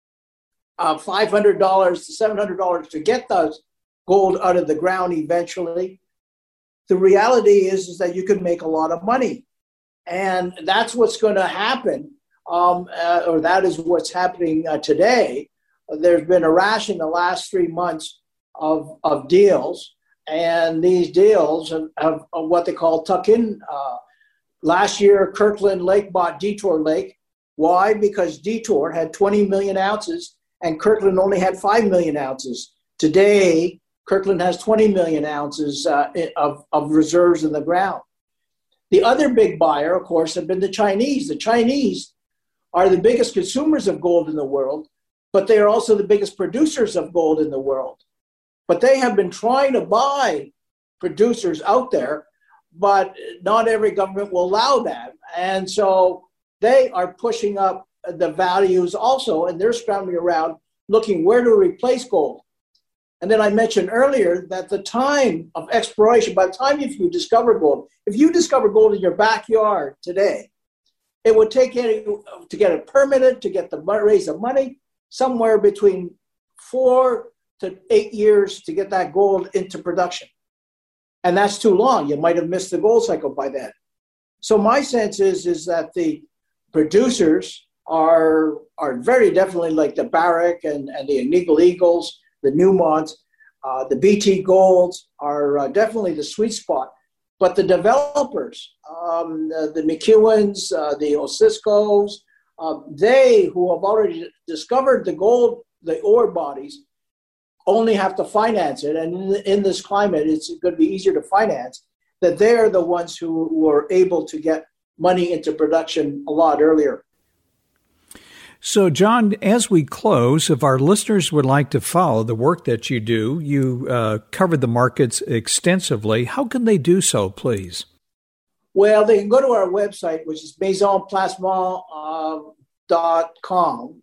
$500 to $700 to get those gold out of the ground eventually. The reality is that you can make a lot of money. And that's what's going to happen, or that is what's happening today. There's been a rash in the last 3 months of deals, and these deals have what they call tuck-in. Last year, Kirkland Lake bought Detour Lake. Why? Because Detour had 20 million ounces, and Kirkland only had 5 million ounces. Today, Kirkland has 20 million ounces of reserves in the ground. The other big buyer, of course, have been the Chinese. The Chinese are the biggest consumers of gold in the world, but they are also the biggest producers of gold in the world. But they have been trying to buy producers out there, but not every government will allow that. And so they are pushing up the values also, and they're scrambling around looking where to replace gold. And then I mentioned earlier that the time of exploration, by the time if you discover gold in your backyard today, it would take you to get it permitted, to get the raise the money, somewhere between 4 to 8 years to get that gold into production. And that's too long. You might have missed the gold cycle by then. So my sense is that the producers are very definitely like the Barrick and the Agnico Eagles, the Newmonts, the BT Golds are definitely the sweet spot. But the developers, the McEwens, the Osiskos, they who have already discovered the gold, the ore bodies, only have to finance it. And in this climate, it's going to be easier to finance, that they're the ones who are able to get money into production a lot earlier. So, John, as we close, if our listeners would like to follow the work that you do, you covered the markets extensively. How can they do so, please? Well, they can go to our website, which is maisonplacement.com.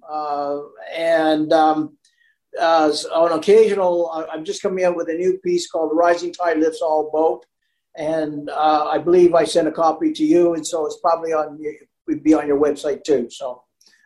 On occasional, I'm just coming out with a new piece called Rising Tide Lifts All Boat. And I believe I sent a copy to you, and so it's probably would be on your website too. So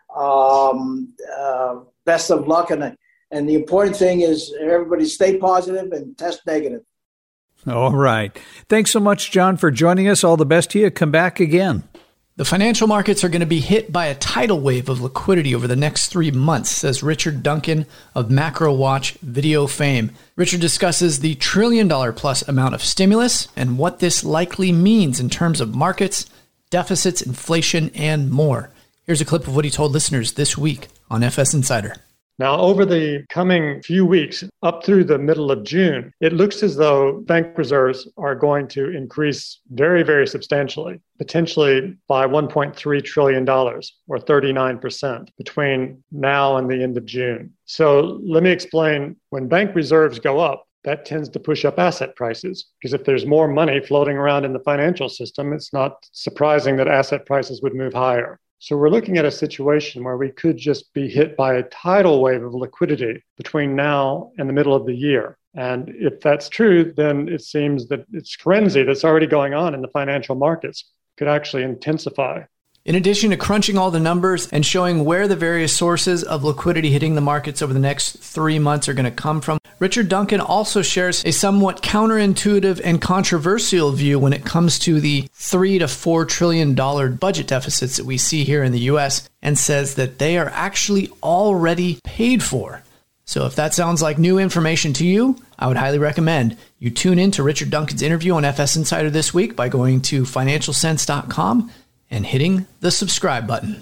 best of luck, and the important thing is everybody stay positive and test negative. All right. Thanks so much, John, for joining us. All the best to you. Come back again. The financial markets are going to be hit by a tidal wave of liquidity over the next 3 months, says Richard Duncan of Macro Watch video fame. Richard discusses the $1 trillion plus amount of stimulus and what this likely means in terms of markets, deficits, inflation, and more. Here's a clip of what he told listeners this week on FS Insider. Now, over the coming few weeks, up through the middle of June, it looks as though bank reserves are going to increase very, very substantially, potentially by $1.3 trillion, or 39%, between now and the end of June. So let me explain. When bank reserves go up, that tends to push up asset prices, because if there's more money floating around in the financial system, it's not surprising that asset prices would move higher. So we're looking at a situation where we could just be hit by a tidal wave of liquidity between now and the middle of the year. And if that's true, then it seems that it's frenzy that's already going on in the financial markets could actually intensify. In addition to crunching all the numbers and showing where the various sources of liquidity hitting the markets over the next 3 months are going to come from, Richard Duncan also shares a somewhat counterintuitive and controversial view when it comes to the $3 to $4 trillion budget deficits that we see here in the U.S. and says that they are actually already paid for. So if that sounds like new information to you, I would highly recommend you tune in to Richard Duncan's interview on FS Insider this week by going to financialsense.com and hitting the subscribe button.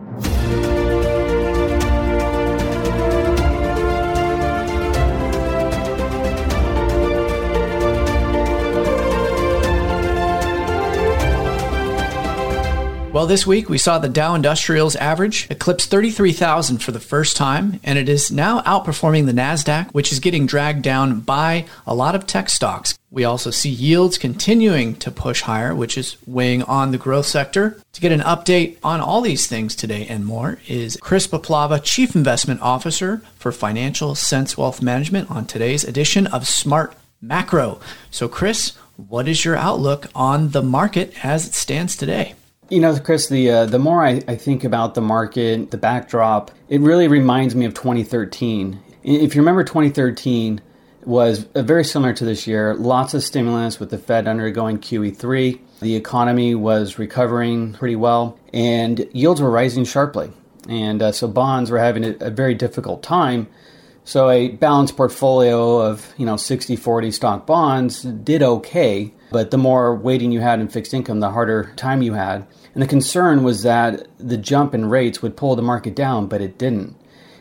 Well, this week we saw the Dow Industrials average eclipse 33,000 for the first time, and it is now outperforming the NASDAQ, which is getting dragged down by a lot of tech stocks. We also see yields continuing to push higher, which is weighing on the growth sector. To get an update on all these things today and more is Chris Paplava, Chief Investment Officer for Financial Sense Wealth Management, on today's edition of Smart Macro. So, Chris, what is your outlook on the market as it stands today? You know, Chris, the more I think about the market, the backdrop, it really reminds me of 2013. If you remember, 2013 was very similar to this year. Lots of stimulus with the Fed undergoing QE3. The economy was recovering pretty well, and yields were rising sharply. And so bonds were having a very difficult time. So a balanced portfolio of 60-40 stock bonds did okay, but the more weighting you had in fixed income, the harder time you had. And the concern was that the jump in rates would pull the market down, but it didn't.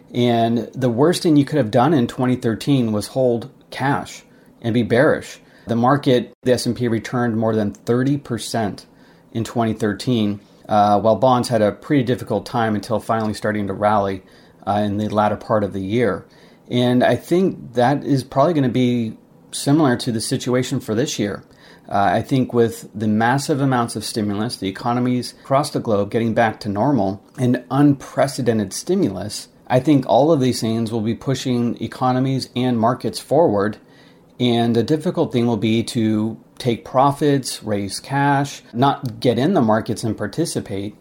And the worst thing you could have done in 2013 was hold cash and be bearish. The market, the S&P, returned more than 30% in 2013, while bonds had a pretty difficult time until finally starting to rally in the latter part of the year. And I think that is probably going to be similar to the situation for this year. I think with the massive amounts of stimulus, the economies across the globe getting back to normal, and unprecedented stimulus, I think all of these things will be pushing economies and markets forward. And the difficult thing will be to take profits, raise cash, not get in the markets and participate.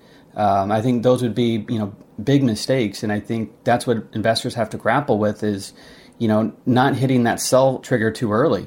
I think those would be, big mistakes. And I think that's what investors have to grapple with is, not hitting that sell trigger too early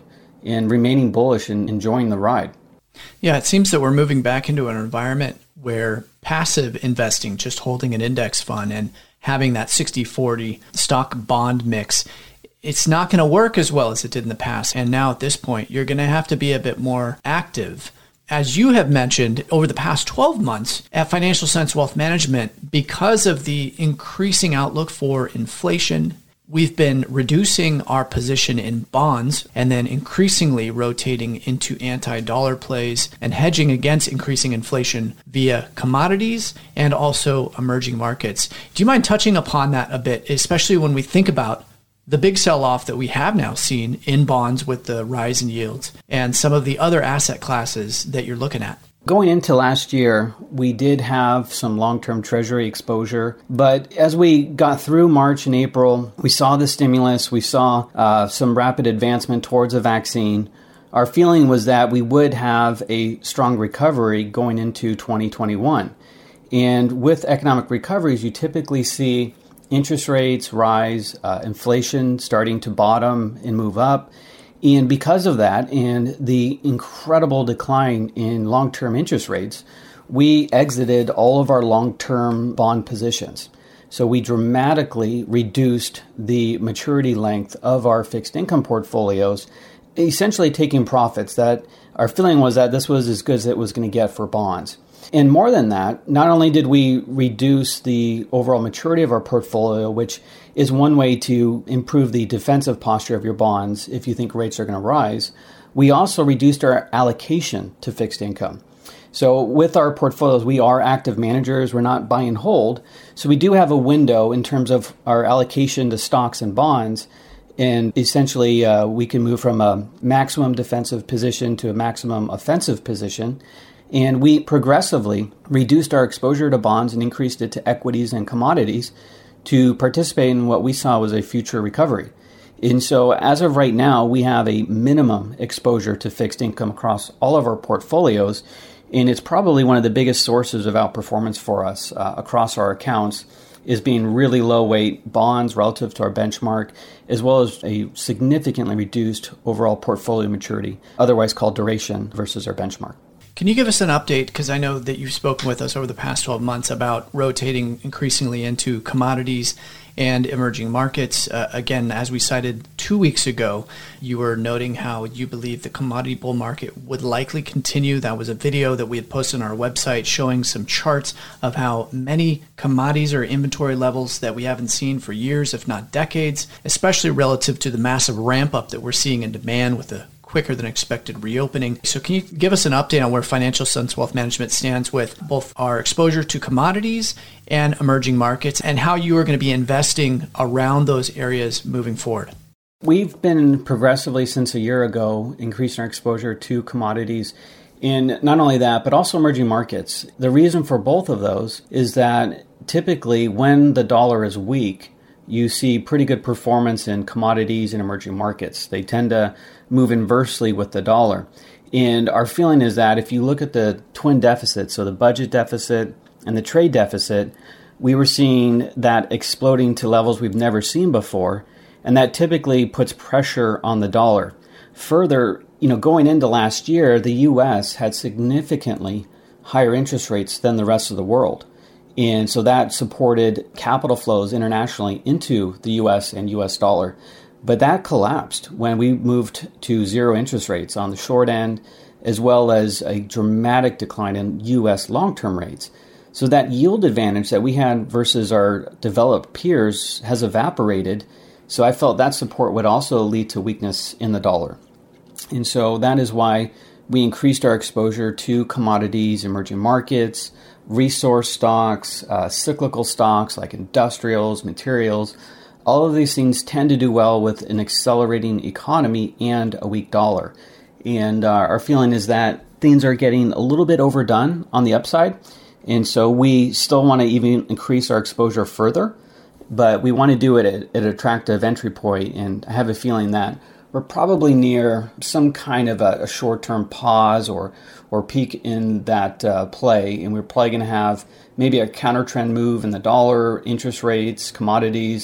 and remaining bullish and enjoying the ride. Yeah, it seems that we're moving back into an environment where passive investing, just holding an index fund and having that 60-40 stock bond mix, it's not going to work as well as it did in the past. And now at this point, you're going to have to be a bit more active. As you have mentioned, over the past 12 months at Financial Sense Wealth Management, because of the increasing outlook for inflation, we've been reducing our position in bonds and then increasingly rotating into anti-dollar plays and hedging against increasing inflation via commodities and also emerging markets. Do you mind touching upon that a bit, especially when we think about the big sell-off that we have now seen in bonds with the rise in yields and some of the other asset classes that you're looking at? Going into last year, we did have some long-term treasury exposure, but as we got through March and April, we saw the stimulus, we saw some rapid advancement towards a vaccine. Our feeling was that we would have a strong recovery going into 2021. And with economic recoveries, you typically see interest rates rise, inflation starting to bottom and move up. And because of that and the incredible decline in long-term interest rates, we exited all of our long-term bond positions. So we dramatically reduced the maturity length of our fixed income portfolios, essentially taking profits that our feeling was that this was as good as it was going to get for bonds. And more than that, not only did we reduce the overall maturity of our portfolio, which is one way to improve the defensive posture of your bonds if you think rates are going to rise, we also reduced our allocation to fixed income. So with our portfolios, we are active managers. We're not buy and hold. So we do have a window in terms of our allocation to stocks and bonds. And essentially, we can move from a maximum defensive position to a maximum offensive position. And we progressively reduced our exposure to bonds and increased it to equities and commodities to participate in what we saw was a future recovery. And so as of right now, we have a minimum exposure to fixed income across all of our portfolios. And it's probably one of the biggest sources of outperformance for us across our accounts is being really low weight bonds relative to our benchmark, as well as a significantly reduced overall portfolio maturity, otherwise called duration, versus our benchmark. Can you give us an update, because I know that you've spoken with us over the past 12 months about rotating increasingly into commodities and emerging markets. Again, as we cited 2 weeks ago, you were noting how you believe the commodity bull market would likely continue. That was a video that we had posted on our website showing some charts of how many commodities or inventory levels that we haven't seen for years, if not decades, especially relative to the massive ramp up that we're seeing in demand with the quicker than expected reopening. So can you give us an update on where Financial Sense Wealth Management stands with both our exposure to commodities and emerging markets and how you are going to be investing around those areas moving forward? We've been progressively since a year ago increasing our exposure to commodities. And not only that, but also emerging markets. The reason for both of those is that typically when the dollar is weak, you see pretty good performance in commodities and emerging markets. They tend to move inversely with the dollar. And our feeling is that if you look at the twin deficits, so the budget deficit and the trade deficit, we were seeing that exploding to levels we've never seen before. And that typically puts pressure on the dollar. Further, going into last year, the U.S. had significantly higher interest rates than the rest of the world. And so that supported capital flows internationally into the U.S. and U.S. dollar. But that collapsed when we moved to zero interest rates on the short end, as well as a dramatic decline in U.S. long-term rates. So that yield advantage that we had versus our developed peers has evaporated. So I felt that support would also lead to weakness in the dollar. And so that is why we increased our exposure to commodities, emerging markets, resource stocks, cyclical stocks like industrials, materials. All of these things tend to do well with an accelerating economy and a weak dollar. And our feeling is that things are getting a little bit overdone on the upside. And so we still want to even increase our exposure further, but we want to do it at an attractive entry point. And I have a feeling that we're probably near some kind of a short-term pause or peak in that play, and we're probably going to have maybe a counter-trend move in the dollar, interest rates, commodities.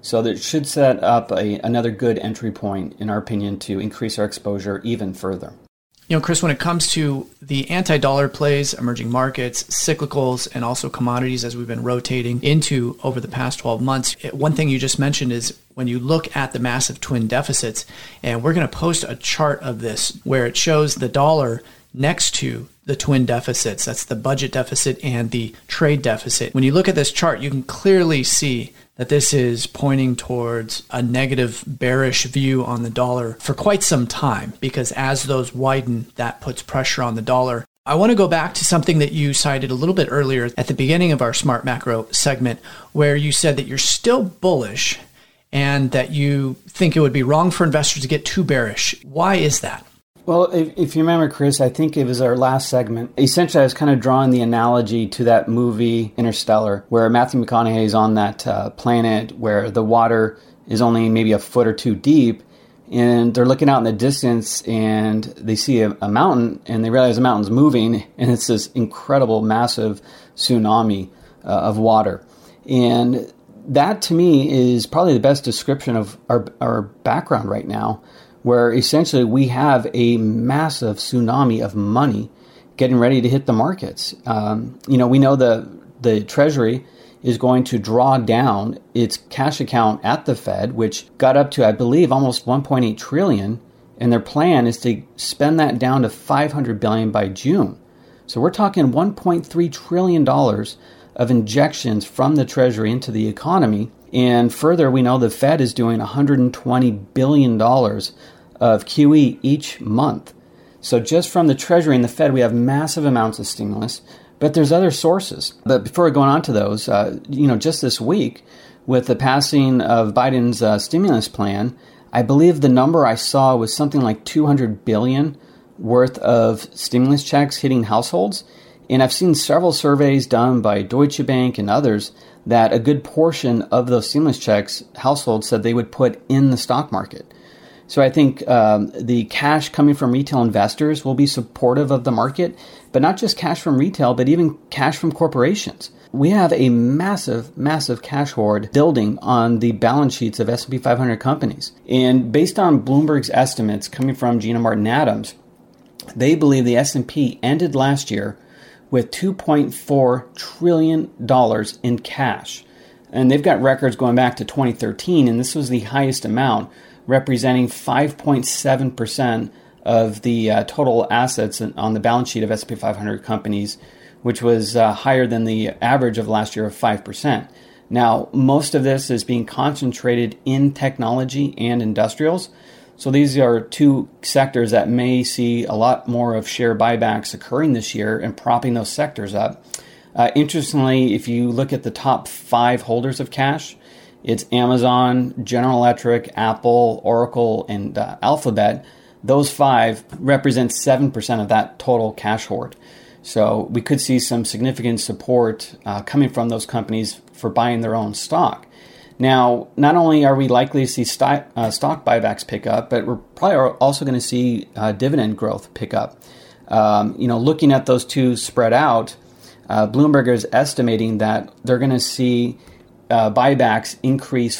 So that should set up another good entry point, in our opinion, to increase our exposure even further. You know, Chris, when it comes to the anti-dollar plays, emerging markets, cyclicals, and also commodities as we've been rotating into over the past 12 months, one thing you just mentioned is when you look at the massive twin deficits, and we're going to post a chart of this where it shows the dollar next to the twin deficits. That's the budget deficit and the trade deficit. When you look at this chart, you can clearly see that this is pointing towards a negative bearish view on the dollar for quite some time, because as those widen, that puts pressure on the dollar. I want to go back to something that you cited a little bit earlier at the beginning of our Smart Macro segment, where you said that you're still bullish and that you think it would be wrong for investors to get too bearish. Why is that? Well, if you remember, Chris, I think it was our last segment. Essentially, I was kind of drawing the analogy to that movie Interstellar, where Matthew McConaughey is on that planet where the water is only maybe a foot or two deep, and they're looking out in the distance and they see a mountain, and they realize the mountain's moving, and it's this incredible, massive tsunami of water. And that, to me, is probably the best description of our background right now, where essentially we have a massive tsunami of money getting ready to hit the markets. We know the Treasury is going to draw down its cash account at the Fed, which got up to, I believe, almost $1.8 trillion, and their plan is to spend that down to $500 billion by June. So we're talking $1.3 trillion of injections from the Treasury into the economy. And further, we know the Fed is doing $120 billion of QE each month. So just from the Treasury and the Fed, we have massive amounts of stimulus, but there's other sources. But before going on to those, just this week, with the passing of Biden's stimulus plan, I believe the number I saw was something like $200 billion worth of stimulus checks hitting households. And I've seen several surveys done by Deutsche Bank and others that a good portion of those stimulus checks, households said they would put in the stock market. So I think the cash coming from retail investors will be supportive of the market, but not just cash from retail, but even cash from corporations. We have a massive, massive cash hoard building on the balance sheets of S&P 500 companies. And based on Bloomberg's estimates coming from Gina Martin Adams, they believe the S&P ended last year with $2.4 trillion in cash. And they've got records going back to 2013, and this was the highest amount, representing 5.7% of the total assets on the balance sheet of S&P 500 companies, which was higher than the average of last year of 5%. Now, most of this is being concentrated in technology and industrials. So these are two sectors that may see a lot more of share buybacks occurring this year and propping those sectors up. Interestingly, if you look at the top 5 holders of cash, it's Amazon, General Electric, Apple, Oracle, and Alphabet. Those 5 represent 7% of that total cash hoard. So we could see some significant support coming from those companies for buying their own stock. Now, not only are we likely to see stock buybacks pick up, but we're probably also going to see dividend growth pick up. Looking at those two spread out, Bloomberg is estimating that they're going to see buybacks increase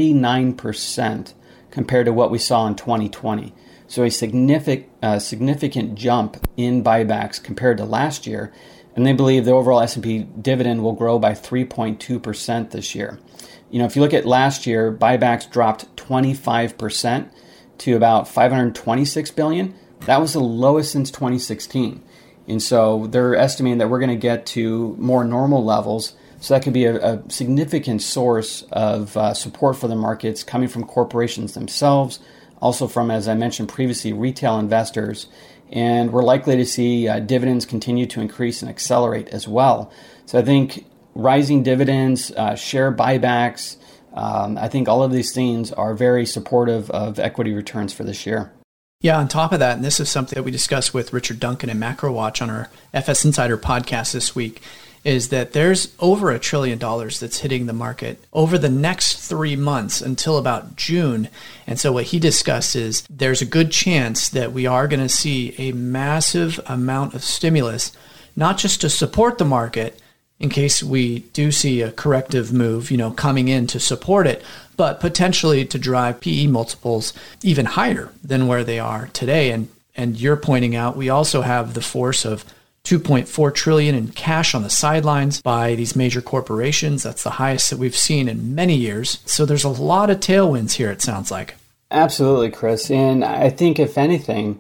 49% compared to what we saw in 2020. So a significant jump in buybacks compared to last year. And they believe the overall S&P dividend will grow by 3.2% this year. If you look at last year, buybacks dropped 25% to about $526 billion. That was the lowest since 2016. And so they're estimating that we're going to get to more normal levels. So that could be a significant source of support for the markets coming from corporations themselves, also from, as I mentioned previously, retail investors. And we're likely to see dividends continue to increase and accelerate as well. So I think rising dividends, share buybacks, I think all of these things are very supportive of equity returns for this year. Yeah, on top of that, and this is something that we discussed with Richard Duncan and MacroWatch on our FS Insider podcast this week, is that there's over $1 trillion that's hitting the market over the next 3 months until about June. And so what he discussed is there's a good chance that we are going to see a massive amount of stimulus, not just to support the market, in case we do see a corrective move, coming in to support it, but potentially to drive PE multiples even higher than where they are today. And you're pointing out we also have the force of $2.4 trillion in cash on the sidelines by these major corporations. That's the highest that we've seen in many years. So there's a lot of tailwinds here, it sounds like. Absolutely, Chris. And I think, if anything,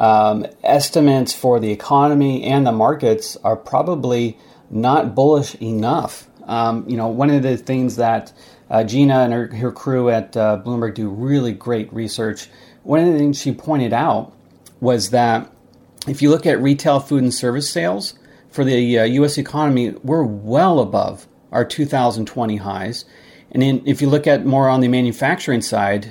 estimates for the economy and the markets are probably not bullish enough. One of the things that Gina and her crew at Bloomberg do really great research. One of the things she pointed out was that if you look at retail food and service sales for the U.S. economy, we're well above our 2020 highs. And if you look at more on the manufacturing side,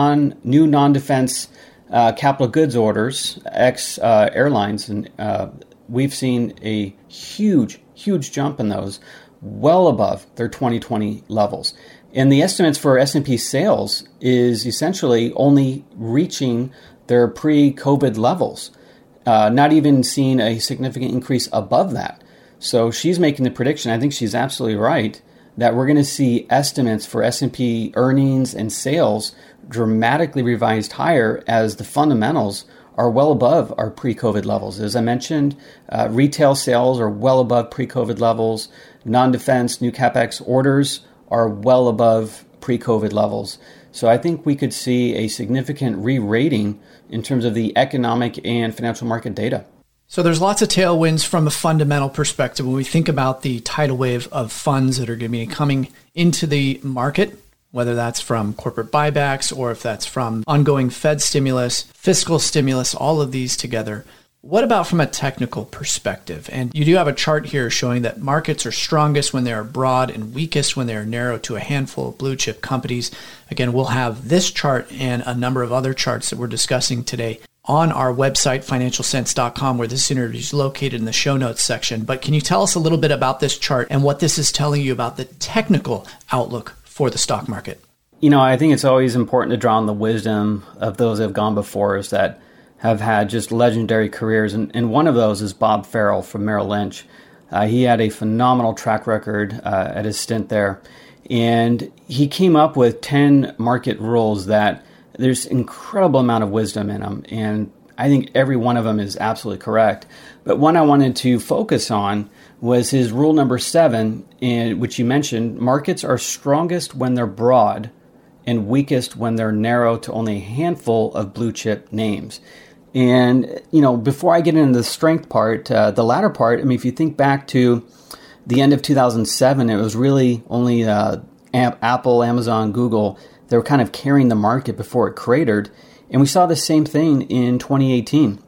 new non-defense capital goods orders, airlines, and we've seen a huge jump in those, well above their 2020 levels. And the estimates for S&P sales is essentially only reaching their pre-COVID levels, not even seeing a significant increase above that. So she's making the prediction, I think she's absolutely right, that we're going to see estimates for S&P earnings and sales dramatically revised higher as the fundamentals are well above our pre-COVID levels. As I mentioned, retail sales are well above pre-COVID levels. Non-defense new CapEx orders are well above pre-COVID levels. So I think we could see a significant re-rating in terms of the economic and financial market data. So there's lots of tailwinds from a fundamental perspective when we think about the tidal wave of funds that are going to be coming into the market, whether that's from corporate buybacks or if that's from ongoing Fed stimulus, fiscal stimulus, all of these together. What about from a technical perspective? And you do have a chart here showing that markets are strongest when they are broad and weakest when they are narrow to a handful of blue chip companies. Again, we'll have this chart and a number of other charts that we're discussing today on our website, financialsense.com, where this interview is located in the show notes section. But can you tell us a little bit about this chart and what this is telling you about the technical outlook for the stock market? I think it's always important to draw on the wisdom of those that have gone before us that have had just legendary careers. And one of those is Bob Farrell from Merrill Lynch. He had a phenomenal track record at his stint there. And he came up with 10 market rules that there's incredible amount of wisdom in them. And I think every one of them is absolutely correct. But one I wanted to focus on was his rule number 7, in which you mentioned, markets are strongest when they're broad and weakest when they're narrow to only a handful of blue chip names. And, before I get into the strength part, the latter part, if you think back to the end of 2007, it was really only Apple, Amazon, Google, they were kind of carrying the market before it cratered. And we saw the same thing in 2018.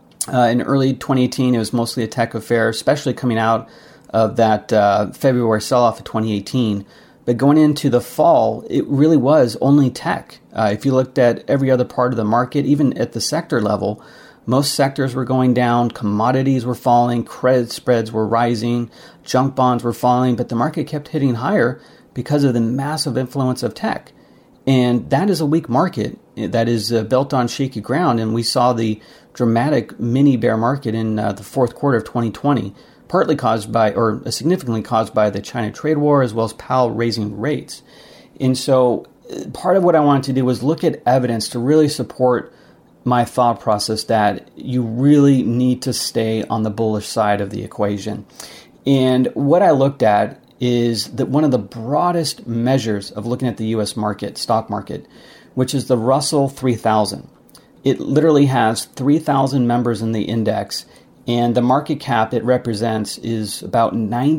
In early 2018, it was mostly a tech affair, especially coming out of that February sell-off of 2018. But going into the fall, it really was only tech. If you looked at every other part of the market, even at the sector level, most sectors were going down, commodities were falling, credit spreads were rising, junk bonds were falling, but the market kept hitting higher because of the massive influence of tech. And that is a weak market that is built on shaky ground. And we saw the dramatic mini bear market in the fourth quarter of 2020, partly caused by, or significantly caused by the China trade war, as well as Powell raising rates. And so part of what I wanted to do was look at evidence to really support my thought process that you really need to stay on the bullish side of the equation. And what I looked at is that one of the broadest measures of looking at the U.S. market, stock market, which is the Russell 3000. It literally has 3,000 members in the index, and the market cap it represents is about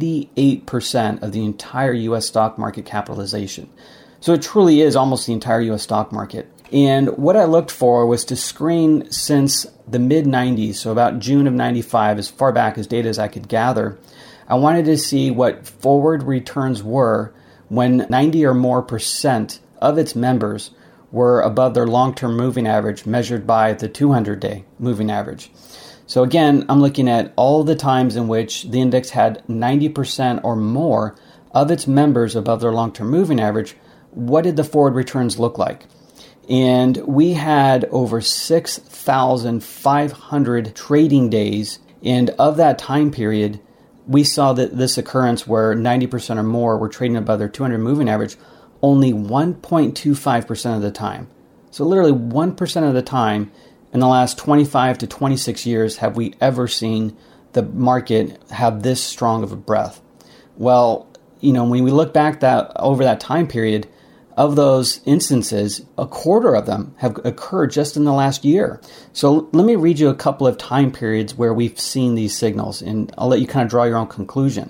98% of the entire U.S. stock market capitalization. So it truly is almost the entire U.S. stock market. And what I looked for was to screen since the mid-90s, so about June of 95, as far back as data as I could gather. I wanted to see what forward returns were when 90 or more percent of its members were above their long-term moving average measured by the 200-day moving average. So again, I'm looking at all the times in which the index had 90% or more of its members above their long-term moving average. What did the forward returns look like? And we had over 6,500 trading days. And of that time period, we saw that this occurrence where 90% or more were trading above their 200 moving average only 1.25% of the time. So literally 1% of the time in the last 25 to 26 years have we ever seen the market have this strong of a breadth. Well, when we look back over that time period, of those instances, a quarter of them have occurred just in the last year. So let me read you a couple of time periods where we've seen these signals, and I'll let you kind of draw your own conclusion.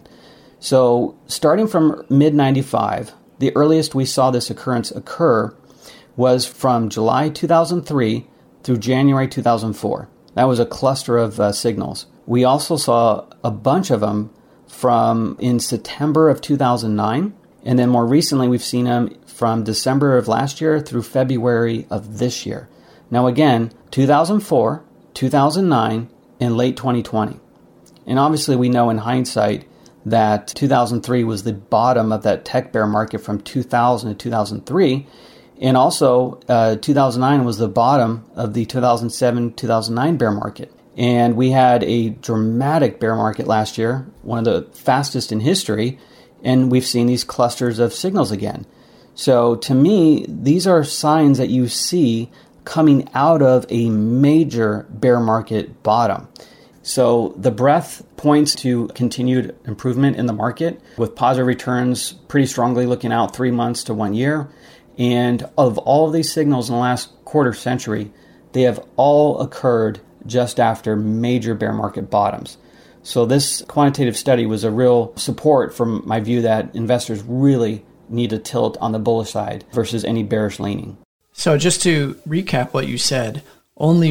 So starting from mid-95, the earliest we saw this occurrence occur was from July 2003 through January 2004. That was a cluster of signals. We also saw a bunch of them from in September of 2009, and then more recently we've seen them from December of last year through February of this year. Now again, 2004, 2009, and late 2020. And obviously we know in hindsight that 2003 was the bottom of that tech bear market from 2000 to 2003. And also 2009 was the bottom of the 2007-2009 bear market. And we had a dramatic bear market last year, one of the fastest in history, and we've seen these clusters of signals again. So to me, these are signs that you see coming out of a major bear market bottom. So the breadth points to continued improvement in the market with positive returns pretty strongly looking out 3 months to 1 year. And of all of these signals in the last quarter century, they have all occurred just after major bear market bottoms. So this quantitative study was a real support from my view that investors really need to tilt on the bullish side versus any bearish leaning. So just to recap what you said, only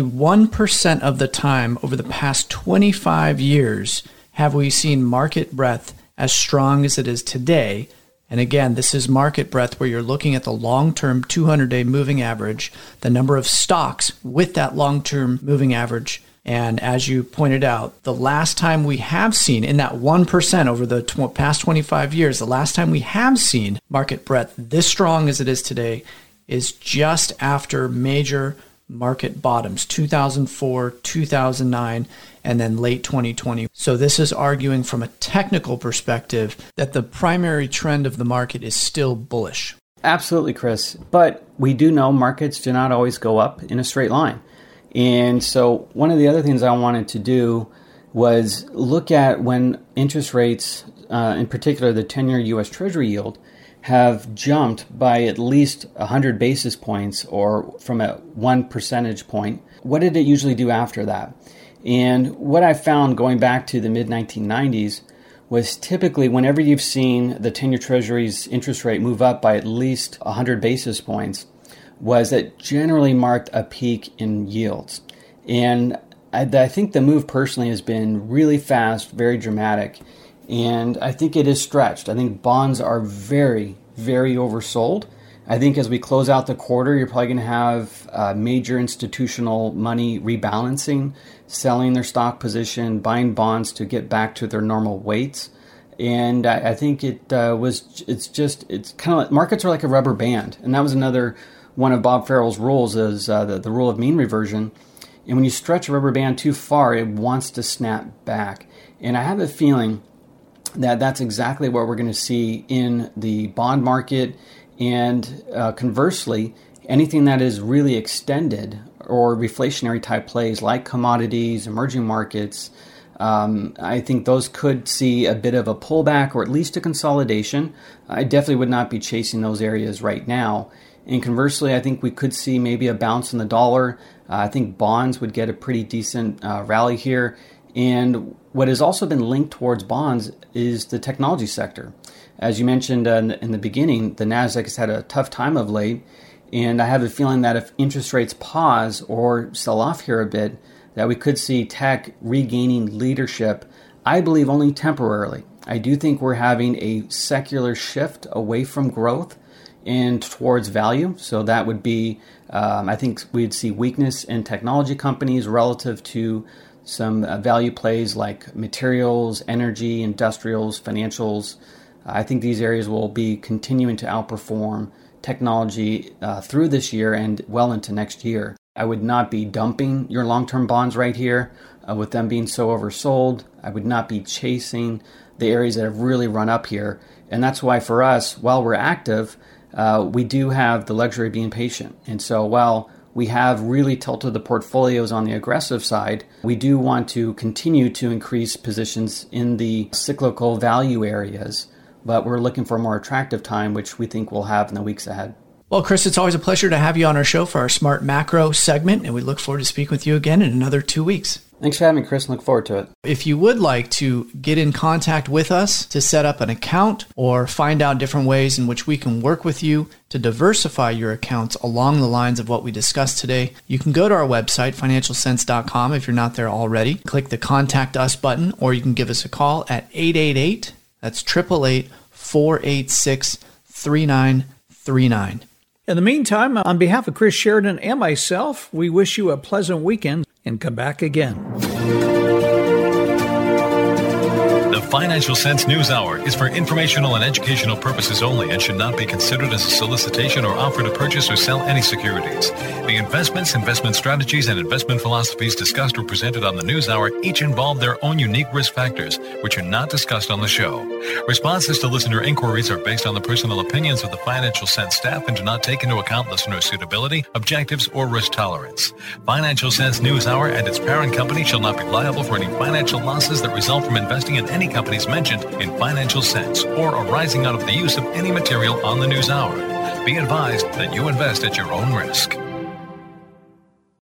1% of the time over the past 25 years have we seen market breadth as strong as it is today. And again, this is market breadth where you're looking at the long-term 200-day moving average, the number of stocks with that long-term moving average. And as you pointed out, the last time we have seen in that 1% over the past 25 years, the last time we have seen market breadth this strong as it is today is just after major market bottoms, 2004, 2009, and then late 2020. So this is arguing from a technical perspective that the primary trend of the market is still bullish. Absolutely, Chris. But we do know markets do not always go up in a straight line. And so one of the other things I wanted to do was look at when interest rates, in particular the 10-year U.S. Treasury yield, have jumped by at least 100 basis points or from a 1 percentage point. What did it usually do after that? And what I found going back to the mid-1990s was typically whenever you've seen the 10-year Treasury's interest rate move up by at least 100 basis points, was that generally marked a peak in yields. And I think the move personally has been really fast, very dramatic, and I think it is stretched. I think bonds are very, very oversold. I think as we close out the quarter, you're probably going to have major institutional money rebalancing, selling their stock position, buying bonds to get back to their normal weights. And I think it's kind of like markets are like a rubber band. And that was another one of Bob Farrell's rules is the rule of mean reversion. And when you stretch a rubber band too far, it wants to snap back. And I have a feeling that that's exactly what we're going to see in the bond market. And conversely, anything that is really extended or reflationary type plays like commodities, emerging markets, I think those could see a bit of a pullback or at least a consolidation. I definitely would not be chasing those areas right now. And conversely, I think we could see maybe a bounce in the dollar. I think bonds would get a pretty decent rally here. And what has also been linked towards bonds is the technology sector. As you mentioned in the beginning, the NASDAQ has had a tough time of late. And I have a feeling that if interest rates pause or sell off here a bit, that we could see tech regaining leadership, I believe only temporarily. I do think we're having a secular shift away from growth and towards value. So that would be, I think we'd see weakness in technology companies relative to some value plays like materials, energy, industrials, financials. I think these areas will be continuing to outperform technology through this year and well into next year. I would not be dumping your long-term bonds right here with them being so oversold. I would not be chasing the areas that have really run up here. And that's why for us, while we're active, we do have the luxury of being patient. And so while we have really tilted the portfolios on the aggressive side, we do want to continue to increase positions in the cyclical value areas, but we're looking for a more attractive time, which we think we'll have in the weeks ahead. Well, Chris, it's always a pleasure to have you on our show for our Smart Macro segment, and we look forward to speaking with you again in another 2 weeks. Thanks for having me, Chris. Look forward to it. If you would like to get in contact with us to set up an account or find out different ways in which we can work with you to diversify your accounts along the lines of what we discussed today, you can go to our website, financialsense.com, if you're not there already. Click the Contact Us button, or you can give us a call at 888, that's 888-486-3939. In the meantime, on behalf of Chris Sheridan and myself, we wish you a pleasant weekend and come back again. The Financial Sense News Hour is for informational and educational purposes only and should not be considered as a solicitation or offer to purchase or sell any securities. The investments, investment strategies, and investment philosophies discussed or presented on the News Hour each involve their own unique risk factors, which are not discussed on the show. Responses to listener inquiries are based on the personal opinions of the Financial Sense staff and do not take into account listener suitability, objectives, or risk tolerance. Financial Sense News Hour and its parent company shall not be liable for any financial losses that result from investing in any companies mentioned in Financial Sense or arising out of the use of any material on the News Hour. Be advised that you invest at your own risk.